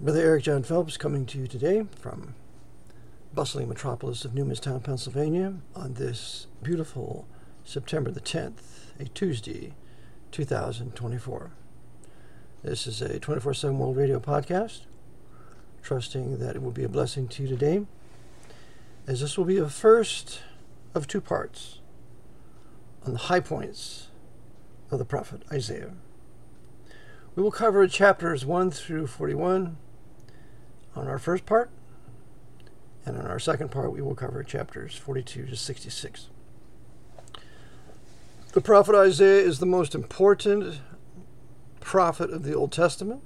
Brother Eric John Phelps coming to you today from bustling metropolis of Newmanstown, Pennsylvania on this beautiful September the 10th, a Tuesday, 2024. This is a 24/7 World Radio podcast, trusting that it will be a blessing to you today, as this will be a first of two parts on the high points of the prophet Isaiah. We will cover chapters 1 through 41 on our first part, and on our second part we will cover chapters 42 to 66. The prophet Isaiah is the most important prophet of the Old Testament,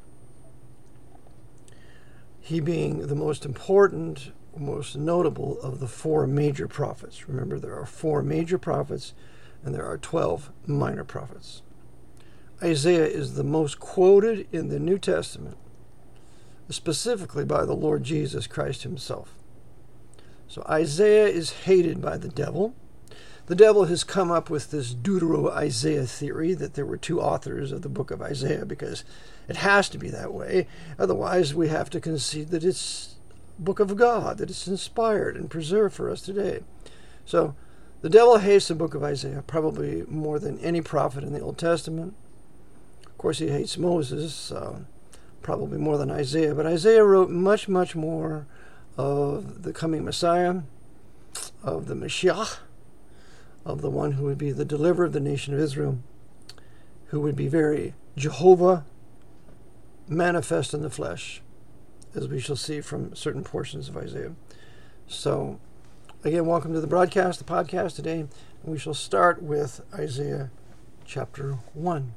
he being the most important, most notable of the four major prophets. Remember, there are four major prophets and there are 12 minor prophets. Isaiah is the most quoted in the New Testament, specifically by the Lord Jesus Christ himself. So Isaiah is hated by the devil. The devil has come up with this Deutero-Isaiah theory that there were two authors of the book of Isaiah because it has to be that way. Otherwise, we have to concede that it's a book of God, that it's inspired and preserved for us today. So the devil hates the book of Isaiah probably more than any prophet in the Old Testament. Of course, he hates Moses, probably more than Isaiah. But Isaiah wrote much, much more of the coming Messiah, of the Mashiach, of the one who would be the deliverer of the nation of Israel, who would be very Jehovah manifest in the flesh, as we shall see from certain portions of Isaiah. So, again, welcome to the broadcast, the podcast today. And we shall start with Isaiah chapter 1.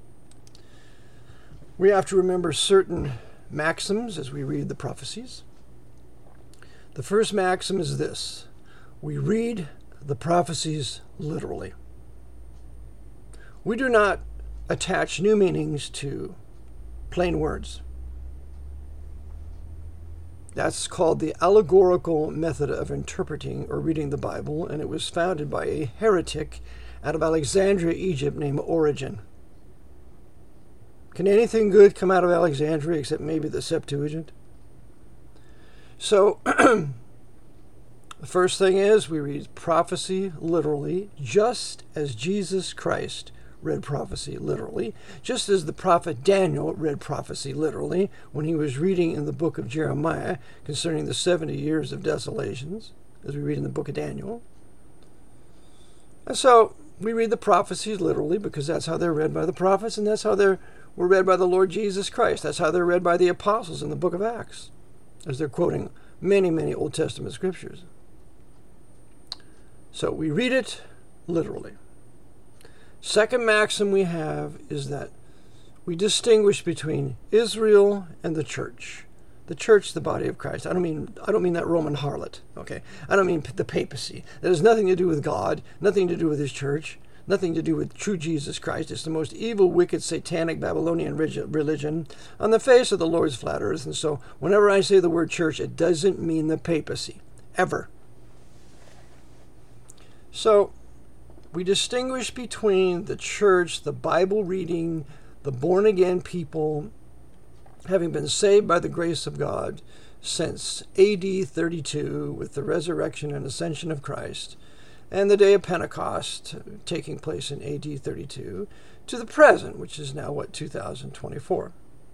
We have to remember certain maxims as we read the prophecies. The first maxim is this: we read the prophecies literally. We do not attach new meanings to plain words. That's called the allegorical method of interpreting or reading the Bible, and it was founded by a heretic out of Alexandria, Egypt, named Origen. Can anything good come out of Alexandria except maybe the Septuagint? So, the first thing is we read prophecy literally, just as Jesus Christ read prophecy literally, just as the prophet Daniel read prophecy literally when he was reading in the book of Jeremiah concerning the 70 years of desolations, as we read in the book of Daniel. And so we read the prophecies literally because that's how they're read by the prophets, and that's how they were read by the Lord Jesus Christ. That's how they're read by the apostles in the book of Acts, as they're quoting many, many Old Testament scriptures. So we read it literally. Second maxim we have is that we distinguish between Israel and the church. The church, the body of Christ. I don't mean that Roman harlot, okay? I don't mean the papacy. That has nothing to do with God, nothing to do with his church, nothing to do with true Jesus Christ. It's the most evil, wicked, satanic Babylonian religion on the face of the Lord's flat earth. And so whenever I say the word church, it doesn't mean the papacy, ever. So we distinguish between the church, the Bible reading, the born-again people, having been saved by the grace of God since AD 32 with the resurrection and ascension of Christ, and the day of Pentecost taking place in AD 32, to the present, which is now, 2024.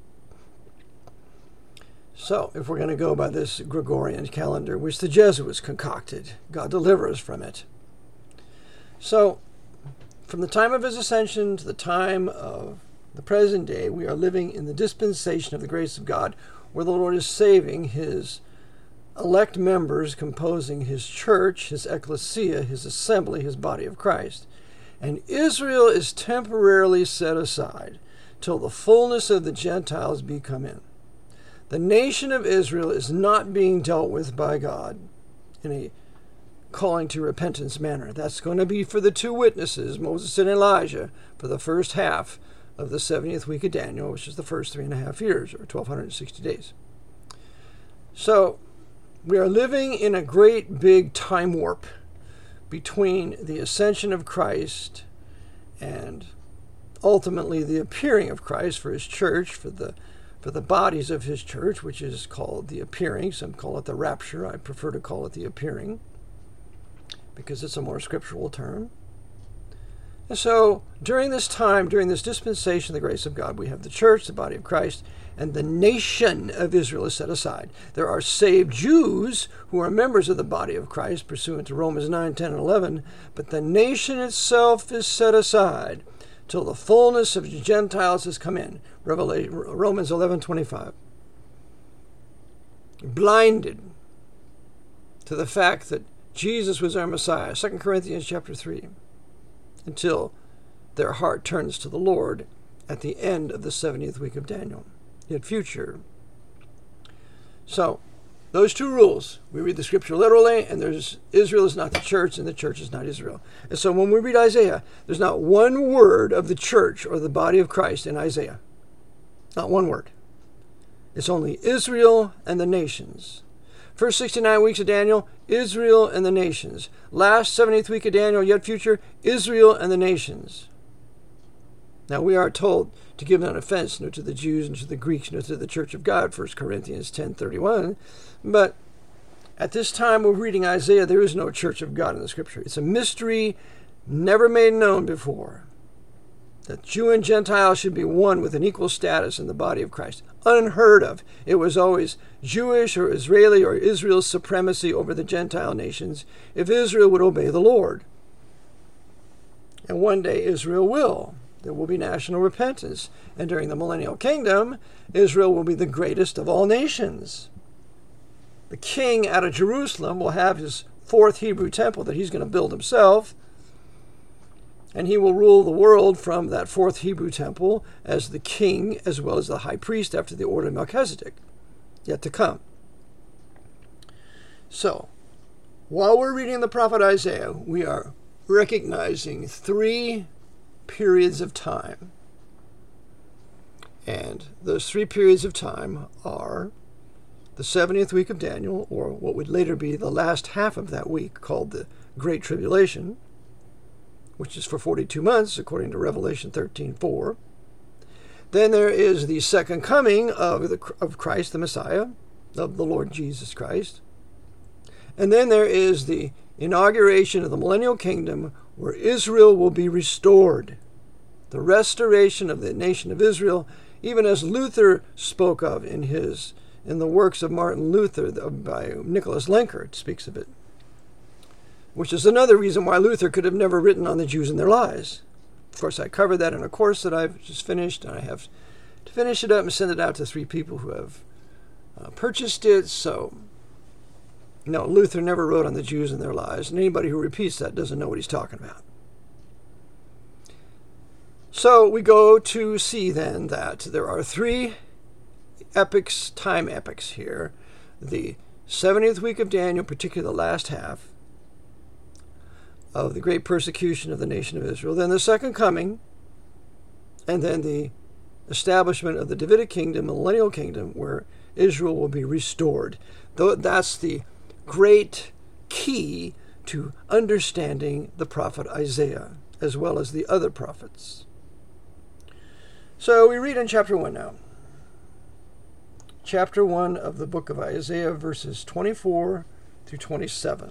So, if we're going to go by this Gregorian calendar, which the Jesuits concocted, God deliver us from it. So, from the time of his ascension to the time of the present day, we are living in the dispensation of the grace of God, where the Lord is saving his elect members, composing his church, his ecclesia, his assembly, his body of Christ. And Israel is temporarily set aside till the fullness of the Gentiles be come in. The nation of Israel is not being dealt with by God in a calling to repentance manner. That's going to be for the two witnesses, Moses and Elijah, for the first half of the 70th week of Daniel, which is the first 3.5 years, or 1,260 days. So, we are living in a great big time warp between the ascension of Christ and ultimately the appearing of Christ for his church, for for the bodies of his church, which is called the appearing. Some call it the rapture. I prefer to call it the appearing because it's a more scriptural term. And so during this time, during this dispensation of the grace of God, we have the church, the body of Christ, and the nation of Israel is set aside. There are saved Jews who are members of the body of Christ, pursuant to Romans 9, 10, and 11, but the nation itself is set aside till the fullness of the Gentiles has come in. Romans 11:25. Blinded to the fact that Jesus was our Messiah. 2 Corinthians chapter 3. Until their heart turns to the Lord at the end of the 70th week of Daniel, yet future. So, those two rules. We read the scripture literally, and Israel is not the church, and the church is not Israel. And so when we read Isaiah, there's not one word of the church or the body of Christ in Isaiah. Not one word. It's only Israel and the nations. First 69 weeks of Daniel, Israel and the nations. Last 70th week of Daniel, yet future, Israel and the nations. Now we are told to give no offense, no to the Jews, no to the Greeks, no to the church of God, 1 Corinthians 10:31. But at this time we're reading Isaiah, there is no church of God in the scripture. It's a mystery never made known before. That Jew and Gentile should be one with an equal status in the body of Christ. Unheard of. It was always Jewish or Israeli or Israel's supremacy over the Gentile nations if Israel would obey the Lord. And one day Israel will. There will be national repentance. And during the millennial kingdom, Israel will be the greatest of all nations. The king out of Jerusalem will have his fourth Hebrew temple that he's going to build himself. And he will rule the world from that fourth Hebrew temple as the king as well as the high priest after the order of Melchizedek, yet to come. So, while we're reading the prophet Isaiah, we are recognizing three periods of time. And those three periods of time are the 70th week of Daniel, or what would later be the last half of that week, called the Great Tribulation, which is for 42 months, according to Revelation 13:4. Then there is the second coming of Christ, the Messiah, of the Lord Jesus Christ. And then there is the inauguration of the millennial kingdom, where Israel will be restored. The restoration of the nation of Israel, even as Luther spoke of in the works of Martin Luther by Nicholas Lenkert speaks of it. Which is another reason why Luther could have never written on the Jews and their lies. Of course, I covered that in a course that I've just finished, and I have to finish it up and send it out to 3 people who have purchased it. So, no, Luther never wrote on the Jews and their lies, and anybody who repeats that doesn't know what he's talking about. So we go to see then that there are 3 epics, time epics here. The 70th week of Daniel, particularly the last half of the great persecution of the nation of Israel, then the second coming, and then the establishment of the Davidic kingdom, the millennial kingdom, where Israel will be restored. That's the great key to understanding the prophet Isaiah, as well as the other prophets. So we read in chapter 1 now. Chapter 1 of the book of Isaiah, verses 24 through 27.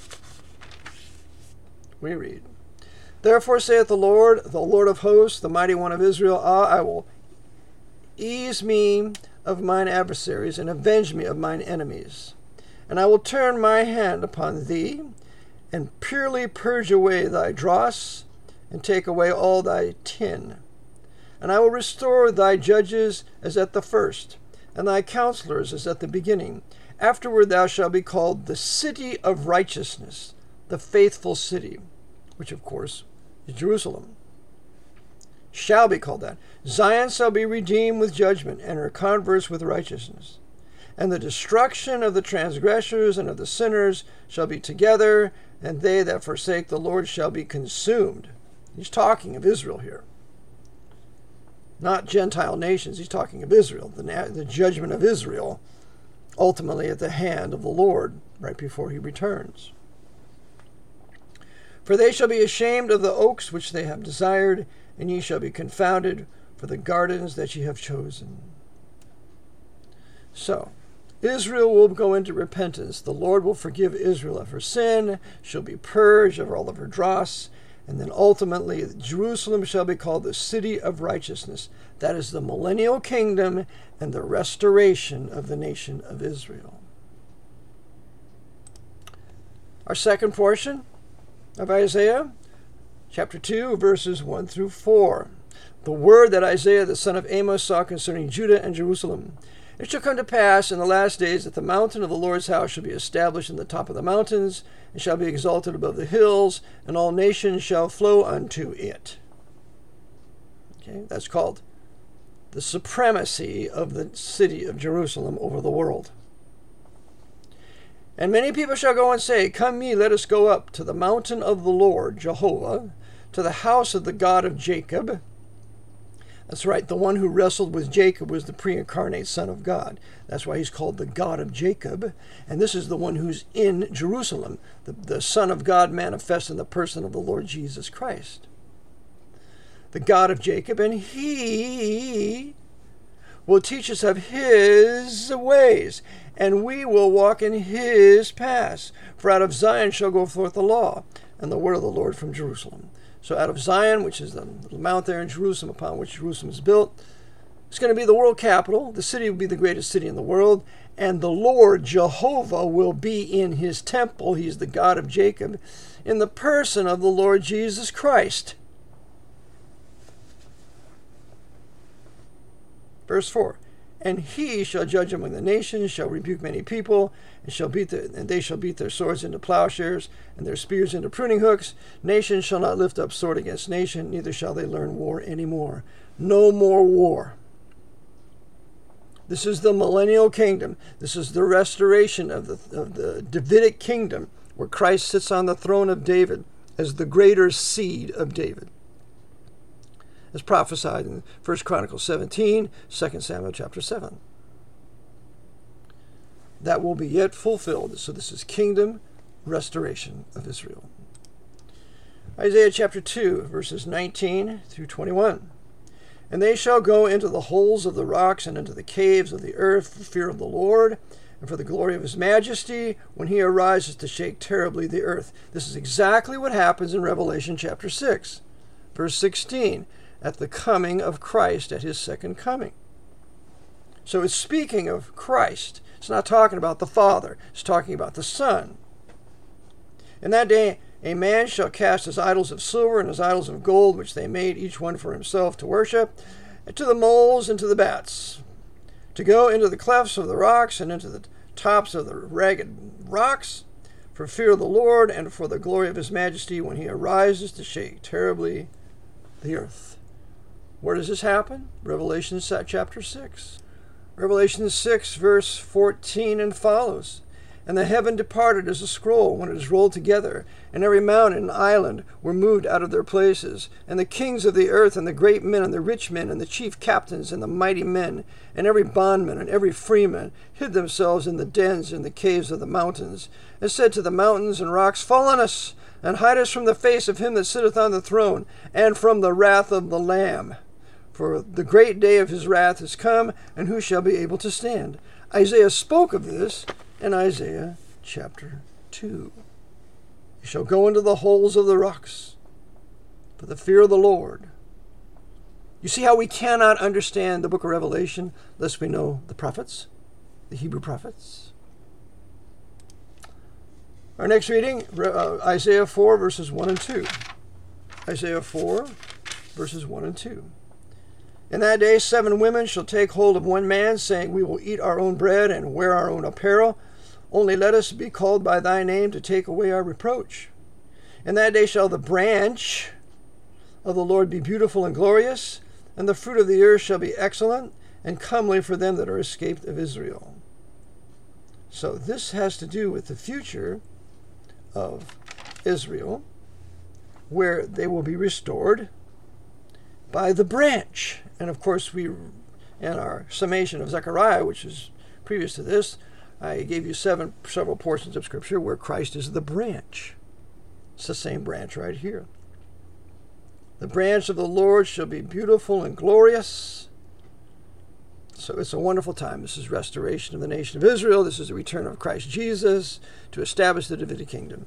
We read, "Therefore saith the Lord of hosts, the mighty one of Israel, I will ease me of mine adversaries, and avenge me of mine enemies. And I will turn my hand upon thee, and purely purge away thy dross, and take away all thy tin. And I will restore thy judges as at the first, and thy counselors as at the beginning. Afterward thou shalt be called the city of righteousness, the faithful city," which of course is Jerusalem. Shall be called that. "Zion shall be redeemed with judgment, and her converts with righteousness. And the destruction of the transgressors and of the sinners shall be together, and they that forsake the Lord shall be consumed." He's talking of Israel here. Not Gentile nations. He's talking of Israel, the judgment of Israel, ultimately at the hand of the Lord, right before he returns. "For they shall be ashamed of the oaks which they have desired, and ye shall be confounded for the gardens that ye have chosen." So, Israel will go into repentance. The Lord will forgive Israel of her sin. She'll be purged of all of her dross. And then ultimately, Jerusalem shall be called the city of righteousness. That is the millennial kingdom and the restoration of the nation of Israel. Our second portion of Isaiah, chapter 2, verses 1 through 4. The word that Isaiah the son of Amos saw concerning Judah and Jerusalem. It shall come to pass in the last days that the mountain of the Lord's house shall be established in the top of the mountains, and shall be exalted above the hills, and all nations shall flow unto it. Okay, that's called the supremacy of the city of Jerusalem over the world. And many people shall go and say, Come ye, let us go up to the mountain of the Lord, Jehovah, to the house of the God of Jacob. That's right, the one who wrestled with Jacob was the pre-incarnate Son of God. That's why he's called the God of Jacob. And this is the one who's in Jerusalem, the Son of God manifest in the person of the Lord Jesus Christ. The God of Jacob, and he will teach us of his ways, and we will walk in his paths. For out of Zion shall go forth the law, and the word of the Lord from Jerusalem. So out of Zion, which is the little mount there in Jerusalem upon which Jerusalem is built, it's going to be the world capital. The city will be the greatest city in the world. And the Lord, Jehovah, will be in his temple. He's the God of Jacob, in the person of the Lord Jesus Christ. Verse 4. And he shall judge among the nations, shall rebuke many people, and they shall beat their swords into plowshares, and their spears into pruning hooks. Nation shall not lift up sword against nation, neither shall they learn war any more. No more war. This is the millennial kingdom. This is the restoration of the Davidic kingdom, where Christ sits on the throne of David as the greater seed of David, as prophesied in 1 Chronicles 17, 2 Samuel chapter 7. That will be yet fulfilled. So this is kingdom restoration of Israel. Isaiah chapter 2, verses 19 through 21. And they shall go into the holes of the rocks and into the caves of the earth for fear of the Lord and for the glory of his majesty when he arises to shake terribly the earth. This is exactly what happens in Revelation chapter 6, verse 16. At the coming of Christ, at his second coming. So it's speaking of Christ. It's not talking about the Father. It's talking about the Son. In that day, a man shall cast his idols of silver and his idols of gold, which they made each one for himself to worship, and to the moles and to the bats, to go into the clefts of the rocks and into the tops of the ragged rocks, for fear of the Lord and for the glory of his majesty when he arises to shake terribly the earth. Where does this happen? Revelation chapter 6. Revelation 6, verse 14 and follows. And the heaven departed as a scroll when it is rolled together, and every mountain and island were moved out of their places. And the kings of the earth, and the great men, and the rich men, and the chief captains, and the mighty men, and every bondman, and every freeman, hid themselves in the dens and the caves of the mountains, and said to the mountains and rocks, Fall on us, and hide us from the face of him that sitteth on the throne, and from the wrath of the Lamb. For the great day of his wrath is come, and who shall be able to stand? Isaiah spoke of this in Isaiah chapter 2. You shall go into the holes of the rocks for the fear of the Lord. You see how we cannot understand the book of Revelation lest we know the prophets, the Hebrew prophets? Our next reading, Isaiah 4, verses 1 and 2. Isaiah 4, verses 1 and 2. In that day 7 women shall take hold of one man, saying, We will eat our own bread and wear our own apparel. Only let us be called by thy name to take away our reproach. In that day shall the branch of the Lord be beautiful and glorious, and the fruit of the earth shall be excellent and comely for them that are escaped of Israel. So this has to do with the future of Israel, where they will be restored by the branch. And of course, in our summation of Zechariah, which is previous to this, I gave you several portions of Scripture where Christ is the branch. It's the same branch right here. The branch of the Lord shall be beautiful and glorious. So it's a wonderful time. This is restoration of the nation of Israel. This is the return of Christ Jesus to establish the Davidic kingdom.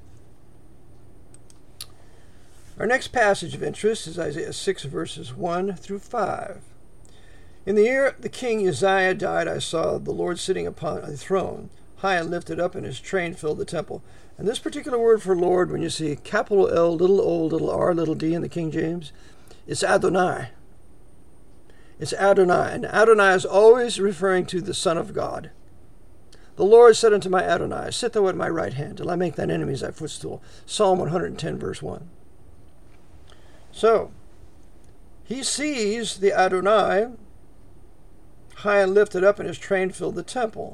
Our next passage of interest is Isaiah 6, verses 1 through 5. In the year the king Uzziah died, I saw the Lord sitting upon a throne, high and lifted up, and his train filled the temple. And this particular word for Lord, when you see capital L, little o, little r, little d in the King James, it's Adonai. It's Adonai. And Adonai is always referring to the Son of God. The Lord said unto my Adonai, sit thou at my right hand, till I make thine enemies thy footstool. Psalm 110, verse 1. So, he sees the Adonai high and lifted up, and his train filled the temple.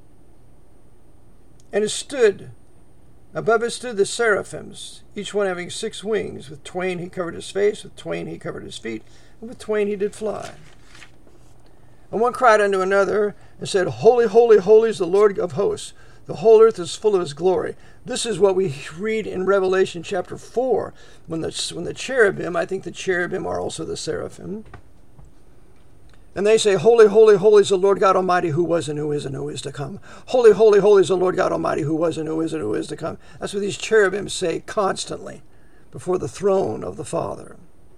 And above it stood the seraphims, each one having 6 wings. With twain he covered his face, with twain he covered his feet, and with twain he did fly. And one cried unto another, and said, Holy, holy, holy is the Lord of hosts. The whole earth is full of his glory. This is what we read in Revelation chapter 4, when the cherubim, I think the cherubim are also the seraphim, and they say, Holy, holy, holy is the Lord God Almighty, who was and who is and who is to come. Holy, holy, holy is the Lord God Almighty, who was and who is and who is to come. That's what these cherubim say constantly before the throne of the Father.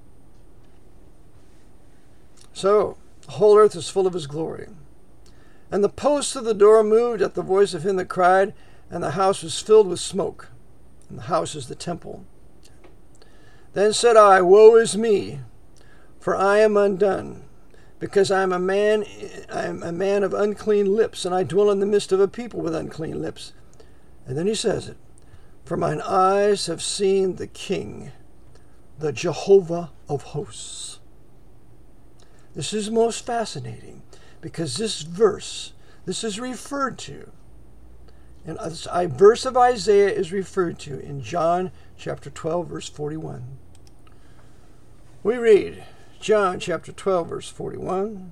So, the whole earth is full of his glory. And the posts of the door moved at the voice of him that cried, and the house was filled with smoke. And the house is the temple. Then said I, Woe is me, for I am undone, because I am a man of unclean lips, and I dwell in the midst of a people with unclean lips. And then he says it, For mine eyes have seen the King, the Jehovah of hosts. This is most fascinating, because this is referred to, and a verse of Isaiah is referred to in John chapter 12, verse 41. We read, John chapter 12, verse 41.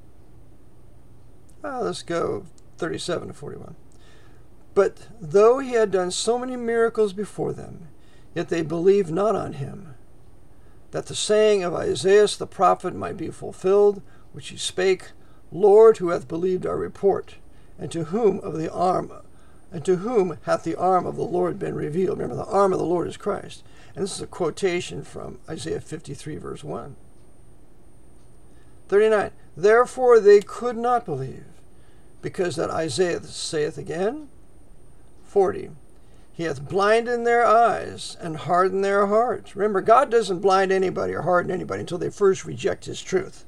Let's go 37 to 41. But though he had done so many miracles before them, yet they believed not on him, that the saying of Isaiah the prophet might be fulfilled, which he spake, Lord, who hath believed our report, and to whom hath the arm of the Lord been revealed? Remember, the arm of the Lord is Christ. And this is a quotation from Isaiah 53, verse 1. 39. Therefore they could not believe, because that Isaiah saith again. 40. He hath blinded their eyes and hardened their hearts. Remember, God doesn't blind anybody or harden anybody until they first reject his truth.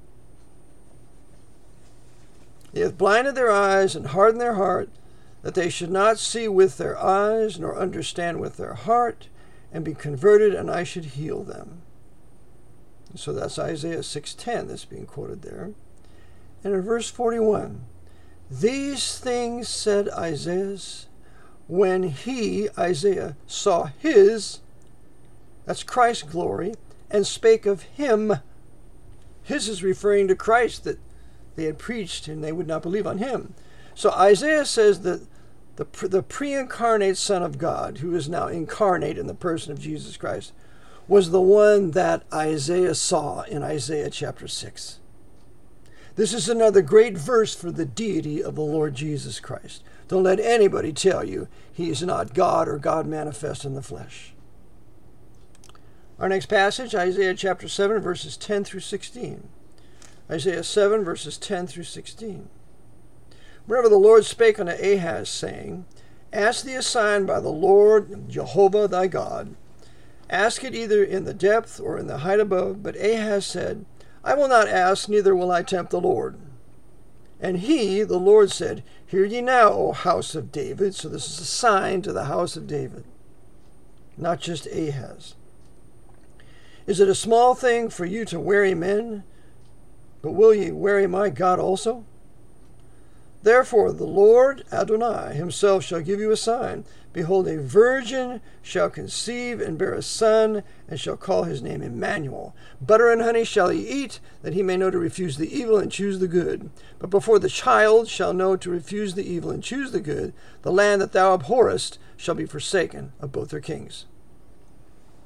He hath blinded their eyes and hardened their heart, that they should not see with their eyes, nor understand with their heart, and be converted, and I should heal them. So that's Isaiah 6:10 that's being quoted there. And in verse 41, these things said Isaiah when he, Isaiah, saw his, that's Christ's glory, and spake of him. His is referring to Christ that they had preached and they would not believe on him. So Isaiah says that the pre-incarnate Son of God, who is now incarnate in the person of Jesus Christ, was the one that Isaiah saw in Isaiah chapter 6. This is another great verse for the deity of the Lord Jesus Christ. Don't let anybody tell you he is not God or God manifest in the flesh. Our next passage, Isaiah chapter 7, verses 10 through 16. Isaiah 7, verses 10 through 16. Wherever the Lord spake unto Ahaz, saying, Ask thee a sign by the Lord Jehovah thy God. Ask it either in the depth or in the height above. But Ahaz said, I will not ask, neither will I tempt the Lord. And he, the Lord, said, Hear ye now, O house of David. So this is a sign to the house of David, not just Ahaz. Is it a small thing for you to weary men? But will ye weary my God also? Therefore the Lord Adonai himself shall give you a sign. Behold, a virgin shall conceive and bear a son, and shall call his name Emmanuel. Butter and honey shall he eat, that he may know to refuse the evil and choose the good. But before the child shall know to refuse the evil and choose the good, the land that thou abhorrest shall be forsaken of both their kings.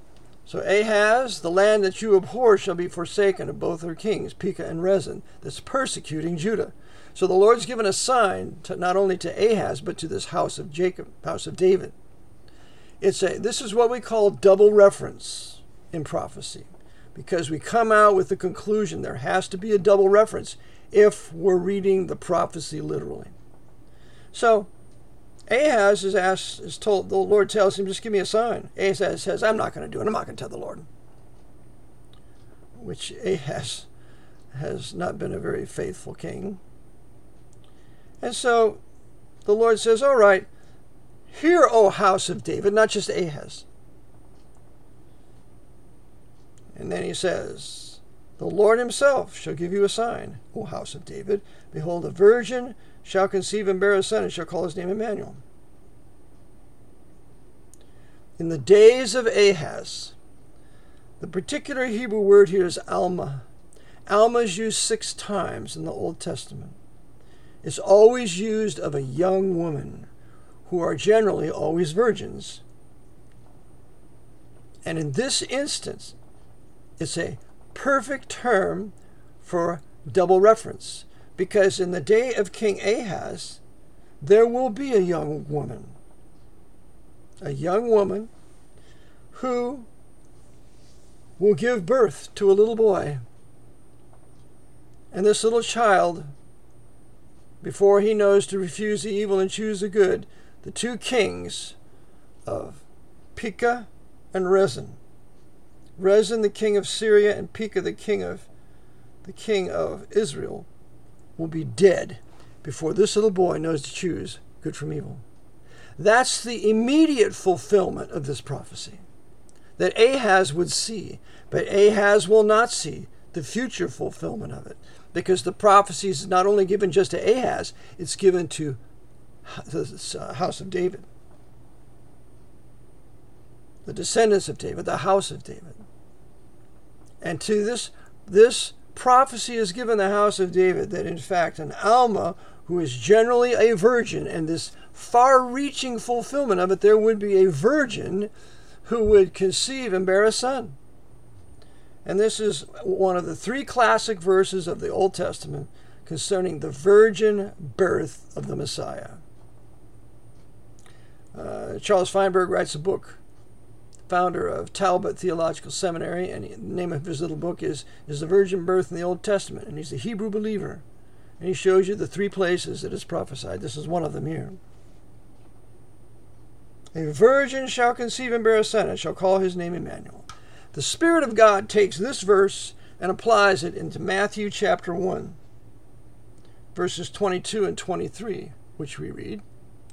So Ahaz, the land that you abhor shall be forsaken of both her kings, Pekah and Rezin, that's persecuting Judah. So the Lord's given a sign to, not only to Ahaz, but to this house of Jacob, house of David. This is what we call double reference in prophecy, because we come out with the conclusion there has to be a double reference if we're reading the prophecy literally. So Ahaz is told, the Lord tells him, just give me a sign. Ahaz says, I'm not going to do it. I'm not going to tell the Lord. Which Ahaz has not been a very faithful king. And so the Lord says, all right, hear, O house of David, not just Ahaz. And then he says, the Lord himself shall give you a sign, O house of David. Behold, a virgin shall conceive and bear a son, and shall call his name Emmanuel. In the days of Ahaz, the particular Hebrew word here is Alma. Alma is used 6 times in the Old Testament. It's always used of a young woman, who are generally always virgins. And in this instance, it's a perfect term for double reference, because in the day of King Ahaz, there will be a young woman who will give birth to a little boy. And this little child, before he knows to refuse the evil and choose the good, the 2 kings of Pekah and Rezin, Rezin the king of Syria and Pekah the king of Israel, will be dead before this little boy knows to choose good from evil. That's the immediate fulfillment of this prophecy that Ahaz would see, but Ahaz will not see the future fulfillment of it, because the prophecy is not only given just to Ahaz, it's given to the house of David, the descendants of David, the house of David. And to this prophecy is given the house of David, that in fact an Alma, who is generally a virgin, and this far-reaching fulfillment of it, there would be a virgin who would conceive and bear a son. And this is one of the 3 classic verses of the Old Testament concerning the virgin birth of the Messiah. Charles Feinberg writes a book, founder of Talbot Theological Seminary, and the name of his little book is The Virgin Birth in the Old Testament, and he's a Hebrew believer. And he shows you the 3 places that is prophesied. This is one of them here. A virgin shall conceive and bear a son, and shall call his name Emmanuel. The Spirit of God takes this verse and applies it into Matthew chapter 1, verses 22 and 23, which we read.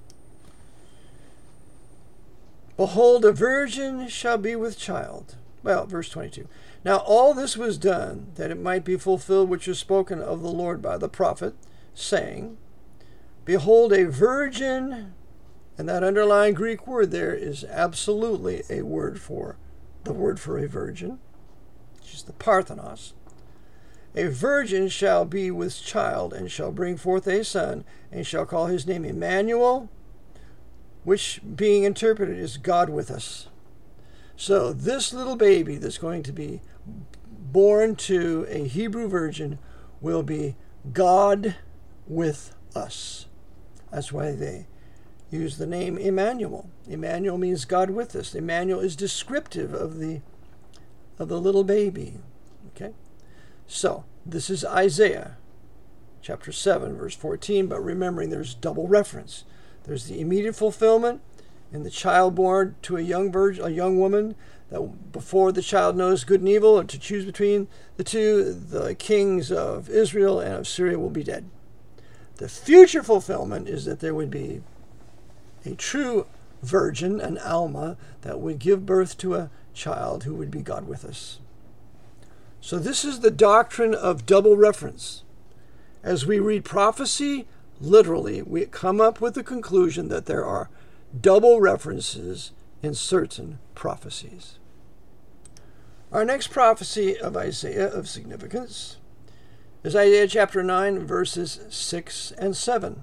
Behold, a virgin shall be with child. Well, verse 22. Now all this was done, that it might be fulfilled which was spoken of the Lord by the prophet, saying, Behold, a virgin, and that underlying Greek word there is absolutely the word for a virgin, which is the Parthenos. A virgin shall be with child, and shall bring forth a son, and shall call his name Emmanuel, which being interpreted is God with us. So this little baby that's going to be born to a Hebrew virgin will be God with us. That's why they use the name Emmanuel. Emmanuel means God with us. Emmanuel is descriptive of the little baby. Okay? So this is Isaiah chapter 7, verse 14, but remembering there's double reference. There's the immediate fulfillment in the child born to a young woman, that before the child knows good and evil, or to choose between the 2, the kings of Israel and of Syria will be dead. The future fulfillment is that there would be a true virgin, an Alma, that would give birth to a child who would be God with us. So this is the doctrine of double reference. As we read prophecy, literally, we come up with the conclusion that there are double references in certain prophecies. Our next prophecy of Isaiah of significance is Isaiah chapter 9, verses 6 and 7.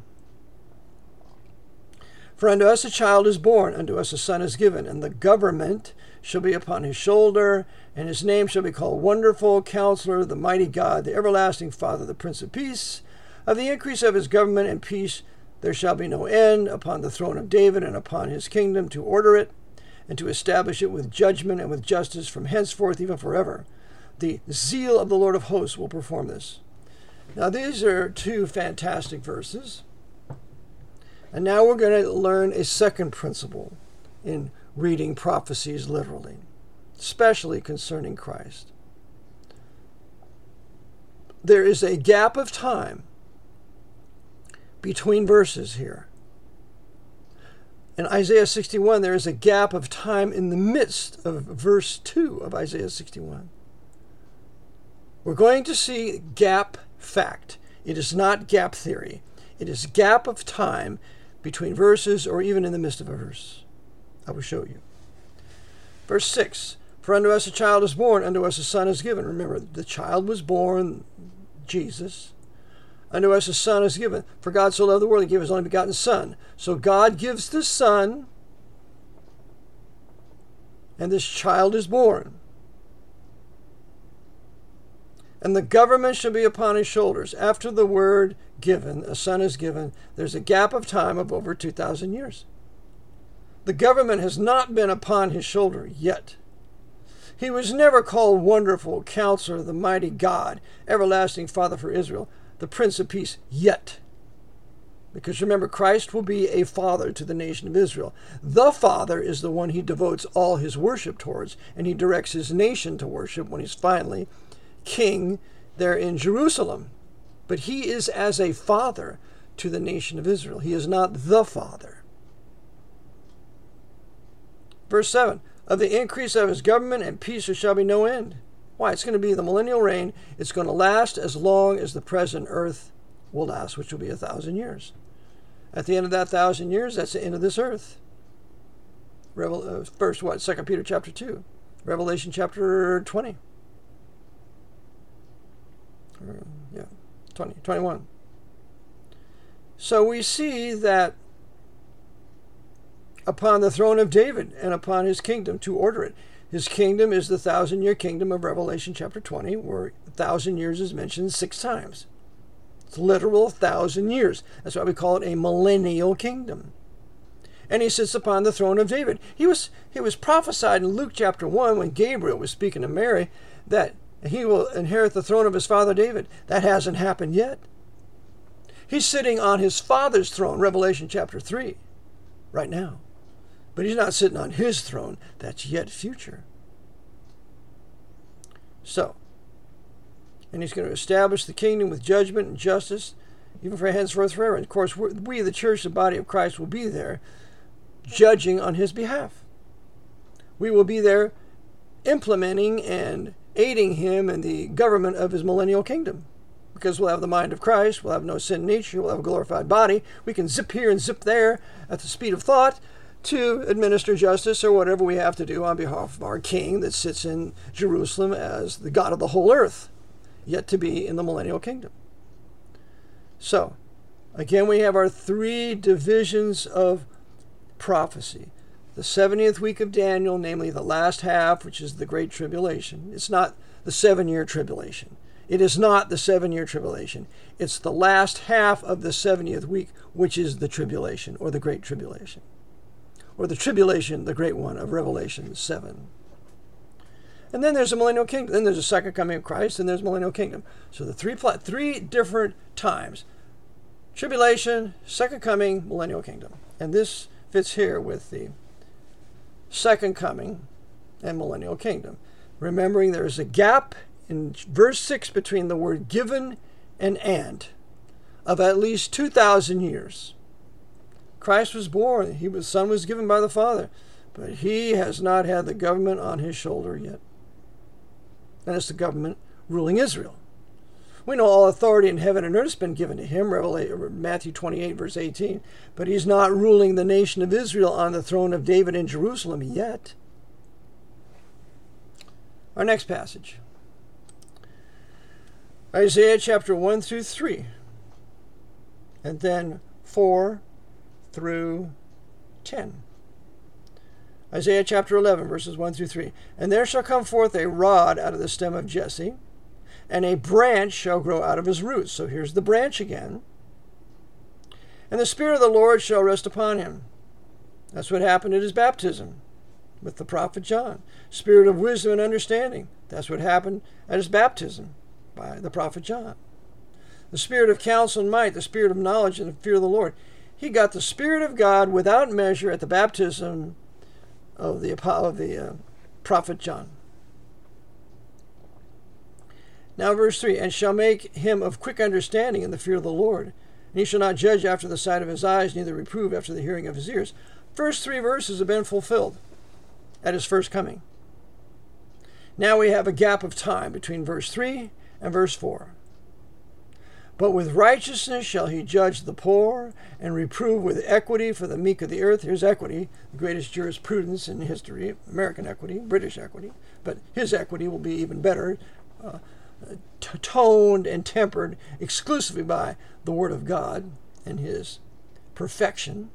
For unto us a child is born, unto us a son is given, and the government shall be upon his shoulder, and his name shall be called Wonderful, Counselor, the Mighty God, the Everlasting Father, the Prince of Peace. Of the increase of his government and peace there shall be no end upon the throne of David and upon his kingdom, to order it and to establish it with judgment and with justice from henceforth even forever. The zeal of the Lord of hosts will perform this. Now these are two fantastic verses. And now we're going to learn a second principle in reading prophecies literally, especially concerning Christ. There is a gap of time between verses here. In Isaiah 61, there is a gap of time in the midst of verse 2 of Isaiah 61. We're going to see gap fact. It is not gap theory. It is gap of time between verses or even in the midst of a verse. I will show you. Verse 6, for unto us a child is born, unto us a son is given. Remember, the child was born, Jesus. Unto us a son is given. For God so loved the world, he gave his only begotten Son. So God gives the Son, and this child is born. And the government shall be upon his shoulders. After the word given, a son is given, there's a gap of time of over 2,000 years. The government has not been upon his shoulder yet. He was never called Wonderful, Counselor, the Mighty God, Everlasting Father for Israel, the Prince of Peace, yet. Because remember, Christ will be a father to the nation of Israel. The Father is the one he devotes all his worship towards, and he directs his nation to worship when he's finally king there in Jerusalem. But he is as a father to the nation of Israel. He is not the Father. Verse 7, of the increase of his government and peace there shall be no end. Why? It's going to be the millennial reign. It's going to last as long as the present earth will last, which will be 1,000 years. At the end of that 1,000 years, that's the end of this earth. First, 2 Peter chapter 2. Revelation chapter 20. 21. So we see that upon the throne of David and upon his kingdom to order it. His kingdom is the 1,000-year kingdom of Revelation chapter 20, where 1,000 years is mentioned 6 times. It's literal 1,000 years. That's why we call it a millennial kingdom. And he sits upon the throne of David. He was prophesied in Luke chapter 1 when Gabriel was speaking to Mary that he will inherit the throne of his father David. That hasn't happened yet. He's sitting on his father's throne, Revelation chapter 3, right now. But he's not sitting on his throne. That's yet future. So, and he's going to establish the kingdom with judgment and justice, even for henceforth forever. And of course, we, the church, the body of Christ, will be there judging on his behalf. We will be there implementing and aiding him in the government of his millennial kingdom. Because we'll have the mind of Christ, we'll have no sin nature, we'll have a glorified body. We can zip here and zip there at the speed of thought to administer justice or whatever we have to do on behalf of our King that sits in Jerusalem as the God of the whole earth, yet to be in the millennial kingdom. So, again, we have our 3 divisions of prophecy. The 70th week of Daniel, namely the last half, which is the Great Tribulation. It's not the 7-year tribulation. It is not the 7-year tribulation. It's the last half of the 70th week, which is the tribulation, or the Great Tribulation. Or the tribulation, the great one, of Revelation 7. And then there's a millennial kingdom. Then there's a second coming of Christ, and there's millennial kingdom. So the 3 different times. Tribulation, second coming, millennial kingdom. And this fits here with the second coming and millennial kingdom. Remembering there is a gap in verse 6 between the word given and of at least 2,000 years. Christ was born. The Son was given by the Father. But he has not had the government on his shoulder yet. And it's the government ruling Israel. We know all authority in heaven and earth has been given to him, Matthew 28, verse 18. But he's not ruling the nation of Israel on the throne of David in Jerusalem yet. Our next passage. Isaiah chapter 1 through 3. And then 4 through 10. Isaiah chapter 11, verses 1 through 3. And there shall come forth a rod out of the stem of Jesse, and a branch shall grow out of his roots. So here's the branch again. And the Spirit of the Lord shall rest upon him. That's what happened at his baptism with the prophet John. Spirit of wisdom and understanding. That's what happened at his baptism by the prophet John. The spirit of counsel and might, the spirit of knowledge and the fear of the Lord. He got the Spirit of God without measure at the baptism of the prophet John. Now verse 3, and shall make him of quick understanding in the fear of the Lord. And he shall not judge after the sight of his eyes, neither reprove after the hearing of his ears. First 3 verses have been fulfilled at his first coming. Now we have a gap of time between verse 3 and verse 4. But with righteousness shall he judge the poor, and reprove with equity for the meek of the earth. Here's equity, the greatest jurisprudence in history, American equity, British equity. But his equity will be even better, toned and tempered exclusively by the Word of God and his perfection.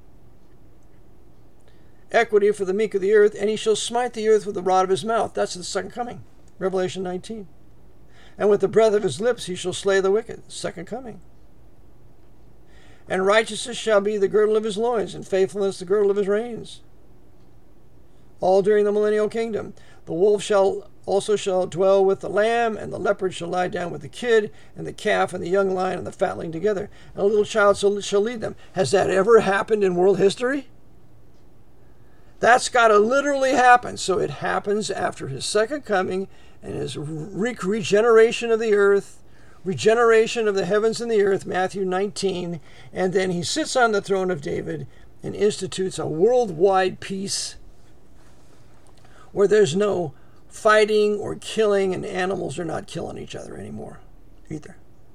Equity for the meek of the earth, and he shall smite the earth with the rod of his mouth. That's the second coming, Revelation 19. And with the breath of his lips he shall slay the wicked, second coming. And righteousness shall be the girdle of his loins, and faithfulness the girdle of his reins. All during the millennial kingdom. The wolf shall dwell with the lamb, and the leopard shall lie down with the kid, and the calf and the young lion and the fatling together. And a little child shall lead them. Has that ever happened in world history? That's got to literally happen. So it happens after his second coming and his regeneration of the earth, regeneration of the heavens and the earth, Matthew 19. And then he sits on the throne of David and institutes a worldwide peace where there's no fighting or killing, and animals are not killing each other anymore either.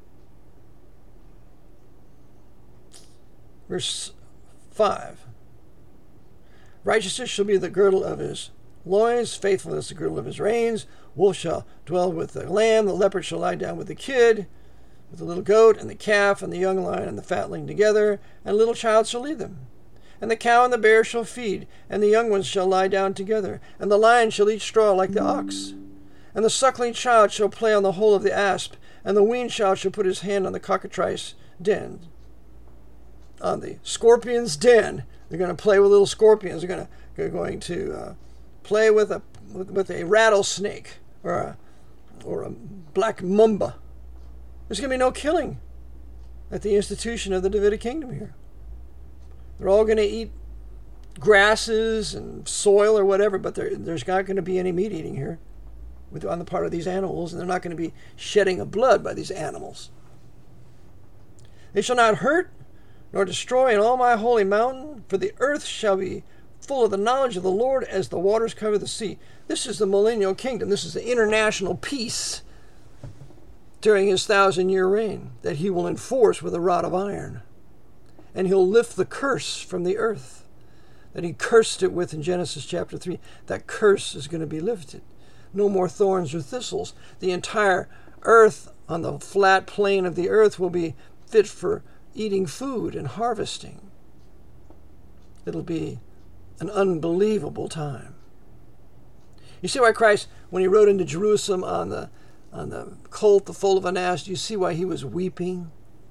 Verse 5. Righteousness shall be the girdle of his loins, faithfulness the girdle of his reins. Wolf shall dwell with the lamb, the leopard shall lie down with the kid, with the little goat, and the calf, and the young lion, and the fatling together, and a little child shall lead them. And the cow and the bear shall feed, and the young ones shall lie down together, and the lion shall eat straw like the ox. And the suckling child shall play on the hole of the asp, and the weaned child shall put his hand on the cockatrice den. On the scorpion's den. They're going to play with little scorpions. They're going to play with a rattlesnake or a black mamba. There's going to be no killing at the institution of the Davidic kingdom here. They're all going to eat grasses and soil or whatever, but there's not going to be any meat eating here on the part of these animals, and they're not going to be shedding of blood by these animals. They shall not hurt nor destroy in all my holy mountain, for the earth shall be full of the knowledge of the Lord as the waters cover the sea. This is the millennial kingdom. This is the international peace during his 1,000-year reign that he will enforce with a rod of iron. And he'll lift the curse from the earth that he cursed it with in Genesis chapter 3. That curse is going to be lifted. No more thorns or thistles. The entire earth on the flat plain of the earth will be fit for eating food and harvesting. It'll be an unbelievable time. You see why Christ, when he rode into Jerusalem on the colt, the foal of an ass, do you see why he was weeping?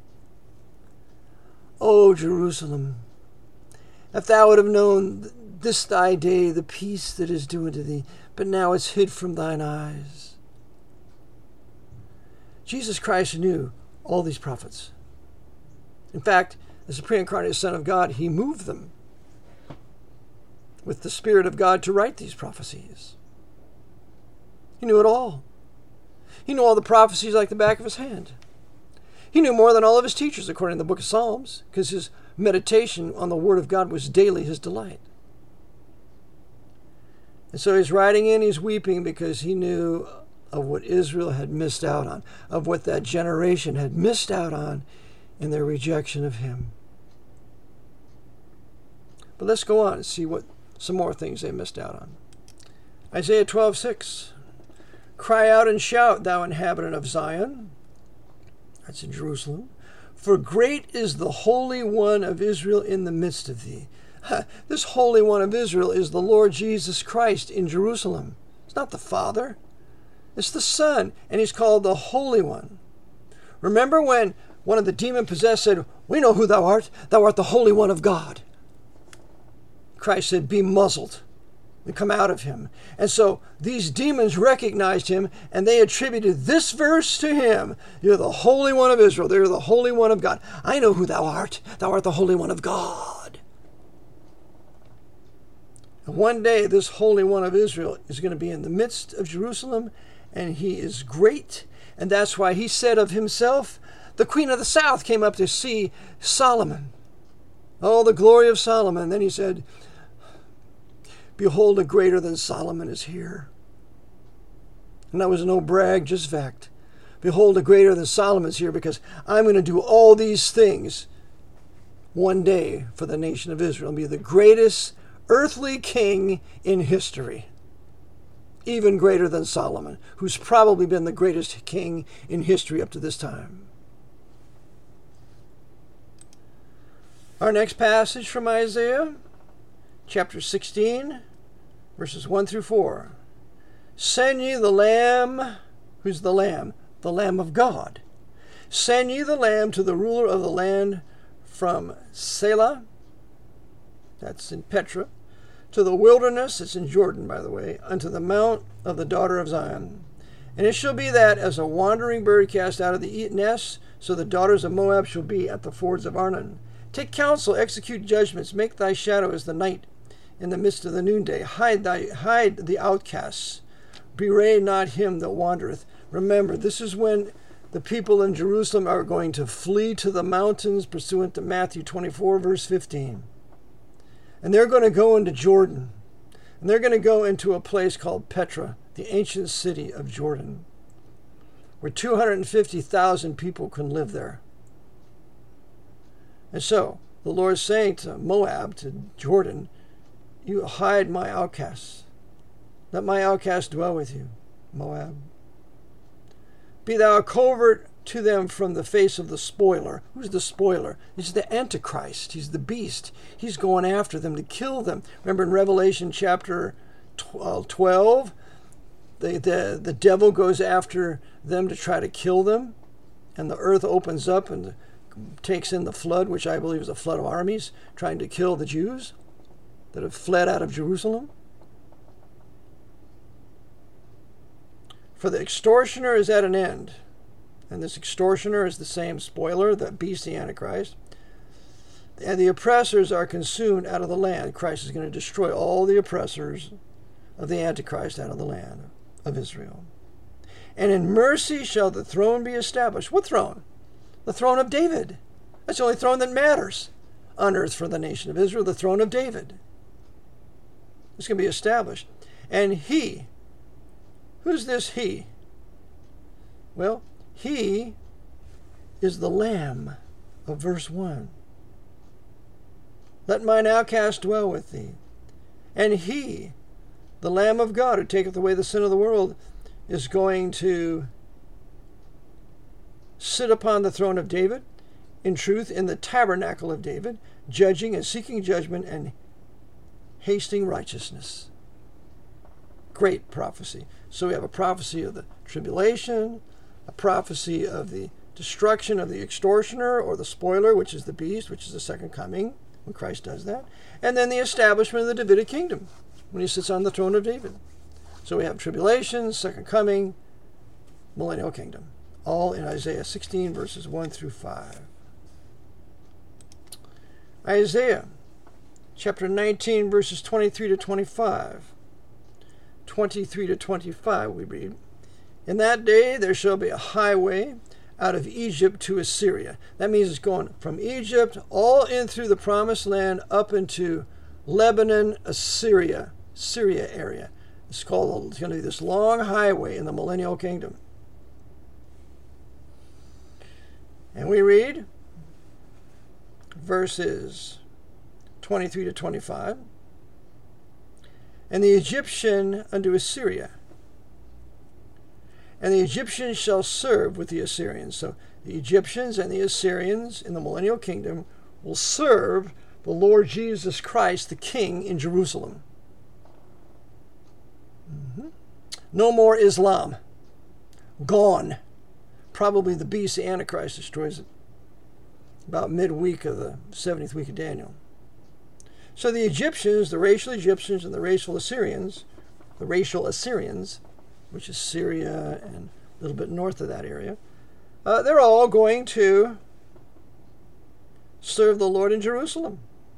O Jerusalem, if thou would have known this thy day the peace that is due unto thee, but now it's hid from thine eyes. Jesus Christ knew all these prophets. In fact, as the pre-incarnate Son of God, he moved them with the Spirit of God to write these prophecies. He knew it all. He knew all the prophecies like the back of his hand. He knew more than all of his teachers, according to the book of Psalms, because his meditation on the Word of God was daily his delight. And so he's writing in, he's weeping because he knew of what Israel had missed out on, of what that generation had missed out on in their rejection of him. But let's go on and see what some more things they missed out on. Isaiah 12:6. Cry out and shout, thou inhabitant of Zion. That's in Jerusalem. For great is the Holy One of Israel in the midst of thee. This Holy One of Israel is the Lord Jesus Christ in Jerusalem. It's not the Father. It's the Son, and he's called the Holy One. Remember when one of the demon-possessed said, "We know who thou art. Thou art the Holy One of God." Christ said, "Be muzzled and come out of him." And so these demons recognized him, and they attributed this verse to him. You're the Holy One of Israel. They're the Holy One of God. I know who thou art. Thou art the Holy One of God. And one day, this Holy One of Israel is going to be in the midst of Jerusalem, and he is great. And that's why he said of himself, the Queen of the South came up to see Solomon. Oh, the glory of Solomon. Then he said, "Behold, a greater than Solomon is here." And that was no brag, just fact. Behold, a greater than Solomon is here, because I'm going to do all these things one day for the nation of Israel and be the greatest earthly king in history. Even greater than Solomon, who's probably been the greatest king in history up to this time. Our next passage from Isaiah, chapter 16, verses 1 through 4. Send ye the Lamb. Who's the Lamb? The Lamb of God. Send ye the Lamb to the ruler of the land from Selah, that's in Petra, to the wilderness, it's in Jordan, by the way, unto the mount of the daughter of Zion. And it shall be that, as a wandering bird cast out of the nest, so the daughters of Moab shall be at the fords of Arnon. Take counsel, execute judgments, make thy shadow as the night in the midst of the noonday. Hide the outcasts, bewray not him that wandereth. Remember, this is when the people in Jerusalem are going to flee to the mountains, pursuant to Matthew 24, verse 15. And they're going to go into Jordan. And they're going to go into a place called Petra, the ancient city of Jordan, where 250,000 people can live there. And so the Lord is saying to Moab, to Jordan, you hide my outcasts. Let my outcasts dwell with you, Moab. Be thou a covert to them from the face of the spoiler. Who's the spoiler? He's the Antichrist. He's the beast. He's going after them to kill them. Remember in Revelation chapter 12, the devil goes after them to try to kill them, and the earth opens up and takes in the flood, which I believe is a flood of armies trying to kill the Jews that have fled out of Jerusalem. For the extortioner is at an end. And this extortioner is the same spoiler, the beast, the Antichrist. And the oppressors are consumed out of the land. Christ is going to destroy all the oppressors of the Antichrist out of the land of Israel. And in mercy shall the throne be established. What throne? The throne of David. That's the only throne that matters on earth for the nation of Israel, the throne of David. It's going to be established. And he, who's this he? Well, he is the Lamb of verse 1. Let mine outcast dwell with thee. And he, the Lamb of God, who taketh away the sin of the world, is going to sit upon the throne of David, in truth, in the tabernacle of David, judging and seeking judgment and hasting righteousness. Great prophecy. So we have a prophecy of the tribulation, a prophecy of the destruction of the extortioner or the spoiler, which is the beast, which is the second coming, when Christ does that, and then the establishment of the Davidic kingdom, when he sits on the throne of David. So we have tribulation, second coming, millennial kingdom, all in Isaiah 16, verses 1 through 5. Isaiah chapter 19, verses 23 to 25. 23 to 25 we read, in that day there shall be a highway out of Egypt to Assyria. That means it's going from Egypt all in through the promised land up into Lebanon, Syria area. It's going to be this long highway in the millennial kingdom. And we read verses 23 to 25. And the Egyptian unto Assyria. And the Egyptians shall serve with the Assyrians. So the Egyptians and the Assyrians in the millennial kingdom will serve the Lord Jesus Christ, the King, in Jerusalem. No more Islam. Gone. Probably the beast, the Antichrist, destroys it. About midweek of the 70th week of Daniel. So the Egyptians, the racial Egyptians and the racial Assyrians, which is Syria and a little bit north of that area, they're all going to serve the Lord in Jerusalem.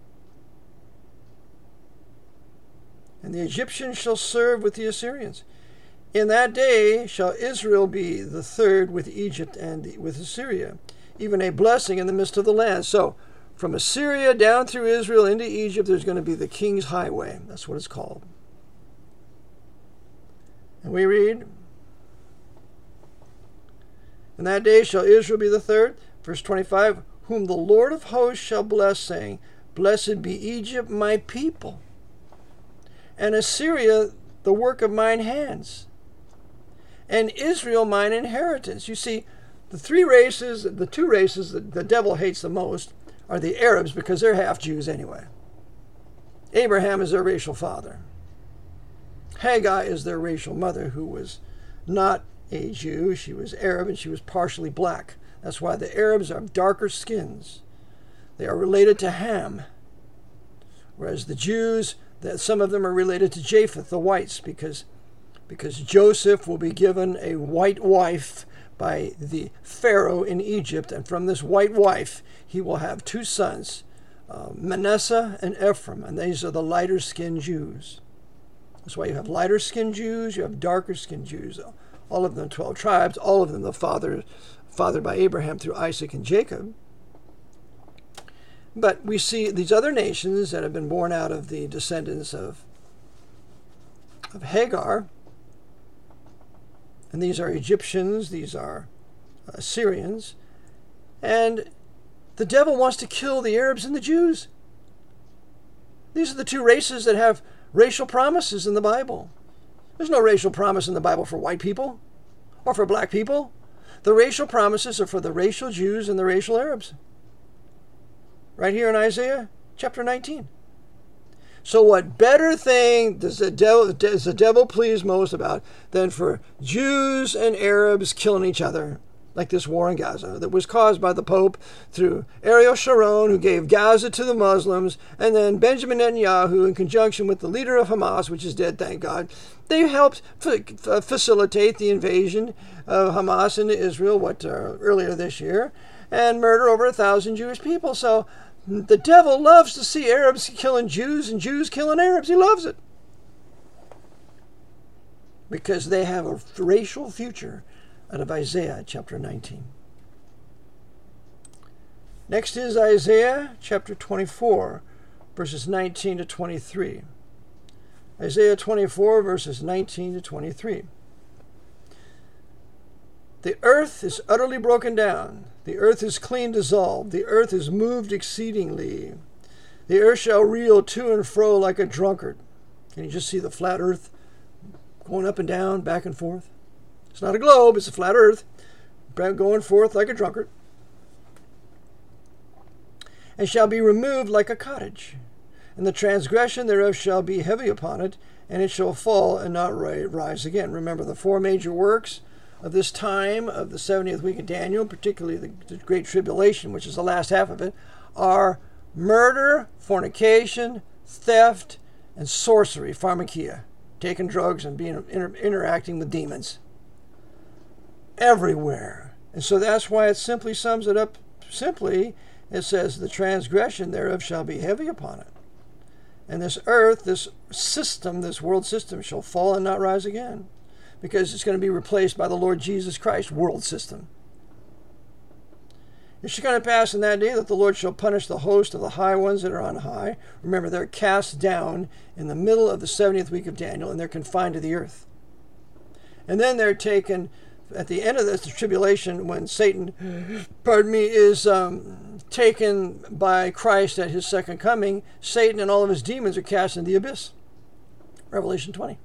And the Egyptians shall serve with the Assyrians. In that day shall Israel be the third with Egypt and with Assyria, even a blessing in the midst of the land. So from Assyria down through Israel into Egypt, there's going to be the King's Highway. That's what it's called. And we read, in that day shall Israel be the third. Verse 25, whom the Lord of hosts shall bless, saying, blessed be Egypt, my people, and Assyria, the work of mine hands, and Israel, mine inheritance. You see, the two races that the devil hates the most are the Arabs, because they're half Jews anyway. Abraham is their racial father. Haggai is their racial mother, who was not a Jew. She was Arab, and she was partially black. That's why the Arabs have darker skins. They are related to Ham, whereas the Jews, that some of them are related to Japheth, the whites, because Joseph will be given a white wife by the Pharaoh in Egypt, and from this white wife he will have two sons, Manasseh and Ephraim, and these are the lighter-skinned Jews. That's why you have lighter-skinned Jews, you have darker-skinned Jews, all of them 12 tribes, all of them the fathered by Abraham through Isaac and Jacob. But we see these other nations that have been born out of the descendants of Hagar, and these are Egyptians, these are Assyrians, and the devil wants to kill the Arabs and the Jews. These are the two races that have racial promises in the Bible. There's no racial promise in the Bible for white people or for black people. The racial promises are for the racial Jews and the racial Arabs. Right here in Isaiah chapter 19. So what better thing does the devil please most about than for Jews and Arabs killing each other, like this war in Gaza that was caused by the Pope through Ariel Sharon, who gave Gaza to the Muslims, and then Benjamin Netanyahu, in conjunction with the leader of Hamas, which is dead, thank God, they helped facilitate the invasion of Hamas into Israel earlier this year, and murder over 1,000 Jewish people. So the devil loves to see Arabs killing Jews and Jews killing Arabs. He loves it. Because they have a racial future out of Isaiah chapter 19. Next is Isaiah chapter 24, verses 19 to 23. Isaiah 24, verses 19 to 23. The earth is utterly broken down. The earth is clean dissolved. The earth is moved exceedingly. The earth shall reel to and fro like a drunkard. Can you just see the flat earth going up and down, back and forth? It's not a globe, it's a flat earth, going forth like a drunkard. And shall be removed like a cottage. And the transgression thereof shall be heavy upon it, and it shall fall and not rise again. Remember, the four major works of this time of the 70th week of Daniel, particularly the Great Tribulation, which is the last half of it, are murder, fornication, theft, and sorcery, pharmakia, taking drugs and interacting with demons. Everywhere. And so that's why it simply sums it up simply. It says, the transgression thereof shall be heavy upon it. And this earth, this system, this world system shall fall and not rise again, because it's going to be replaced by the Lord Jesus Christ world system. It shall come to pass in that day that the Lord shall punish the host of the high ones that are on high. Remember, they're cast down in the middle of the 70th week of Daniel, and they're confined to the earth. And then they're taken at the end of this tribulation, when Satan, is taken by Christ at his second coming. Satan and all of his demons are cast into the abyss. Revelation 20.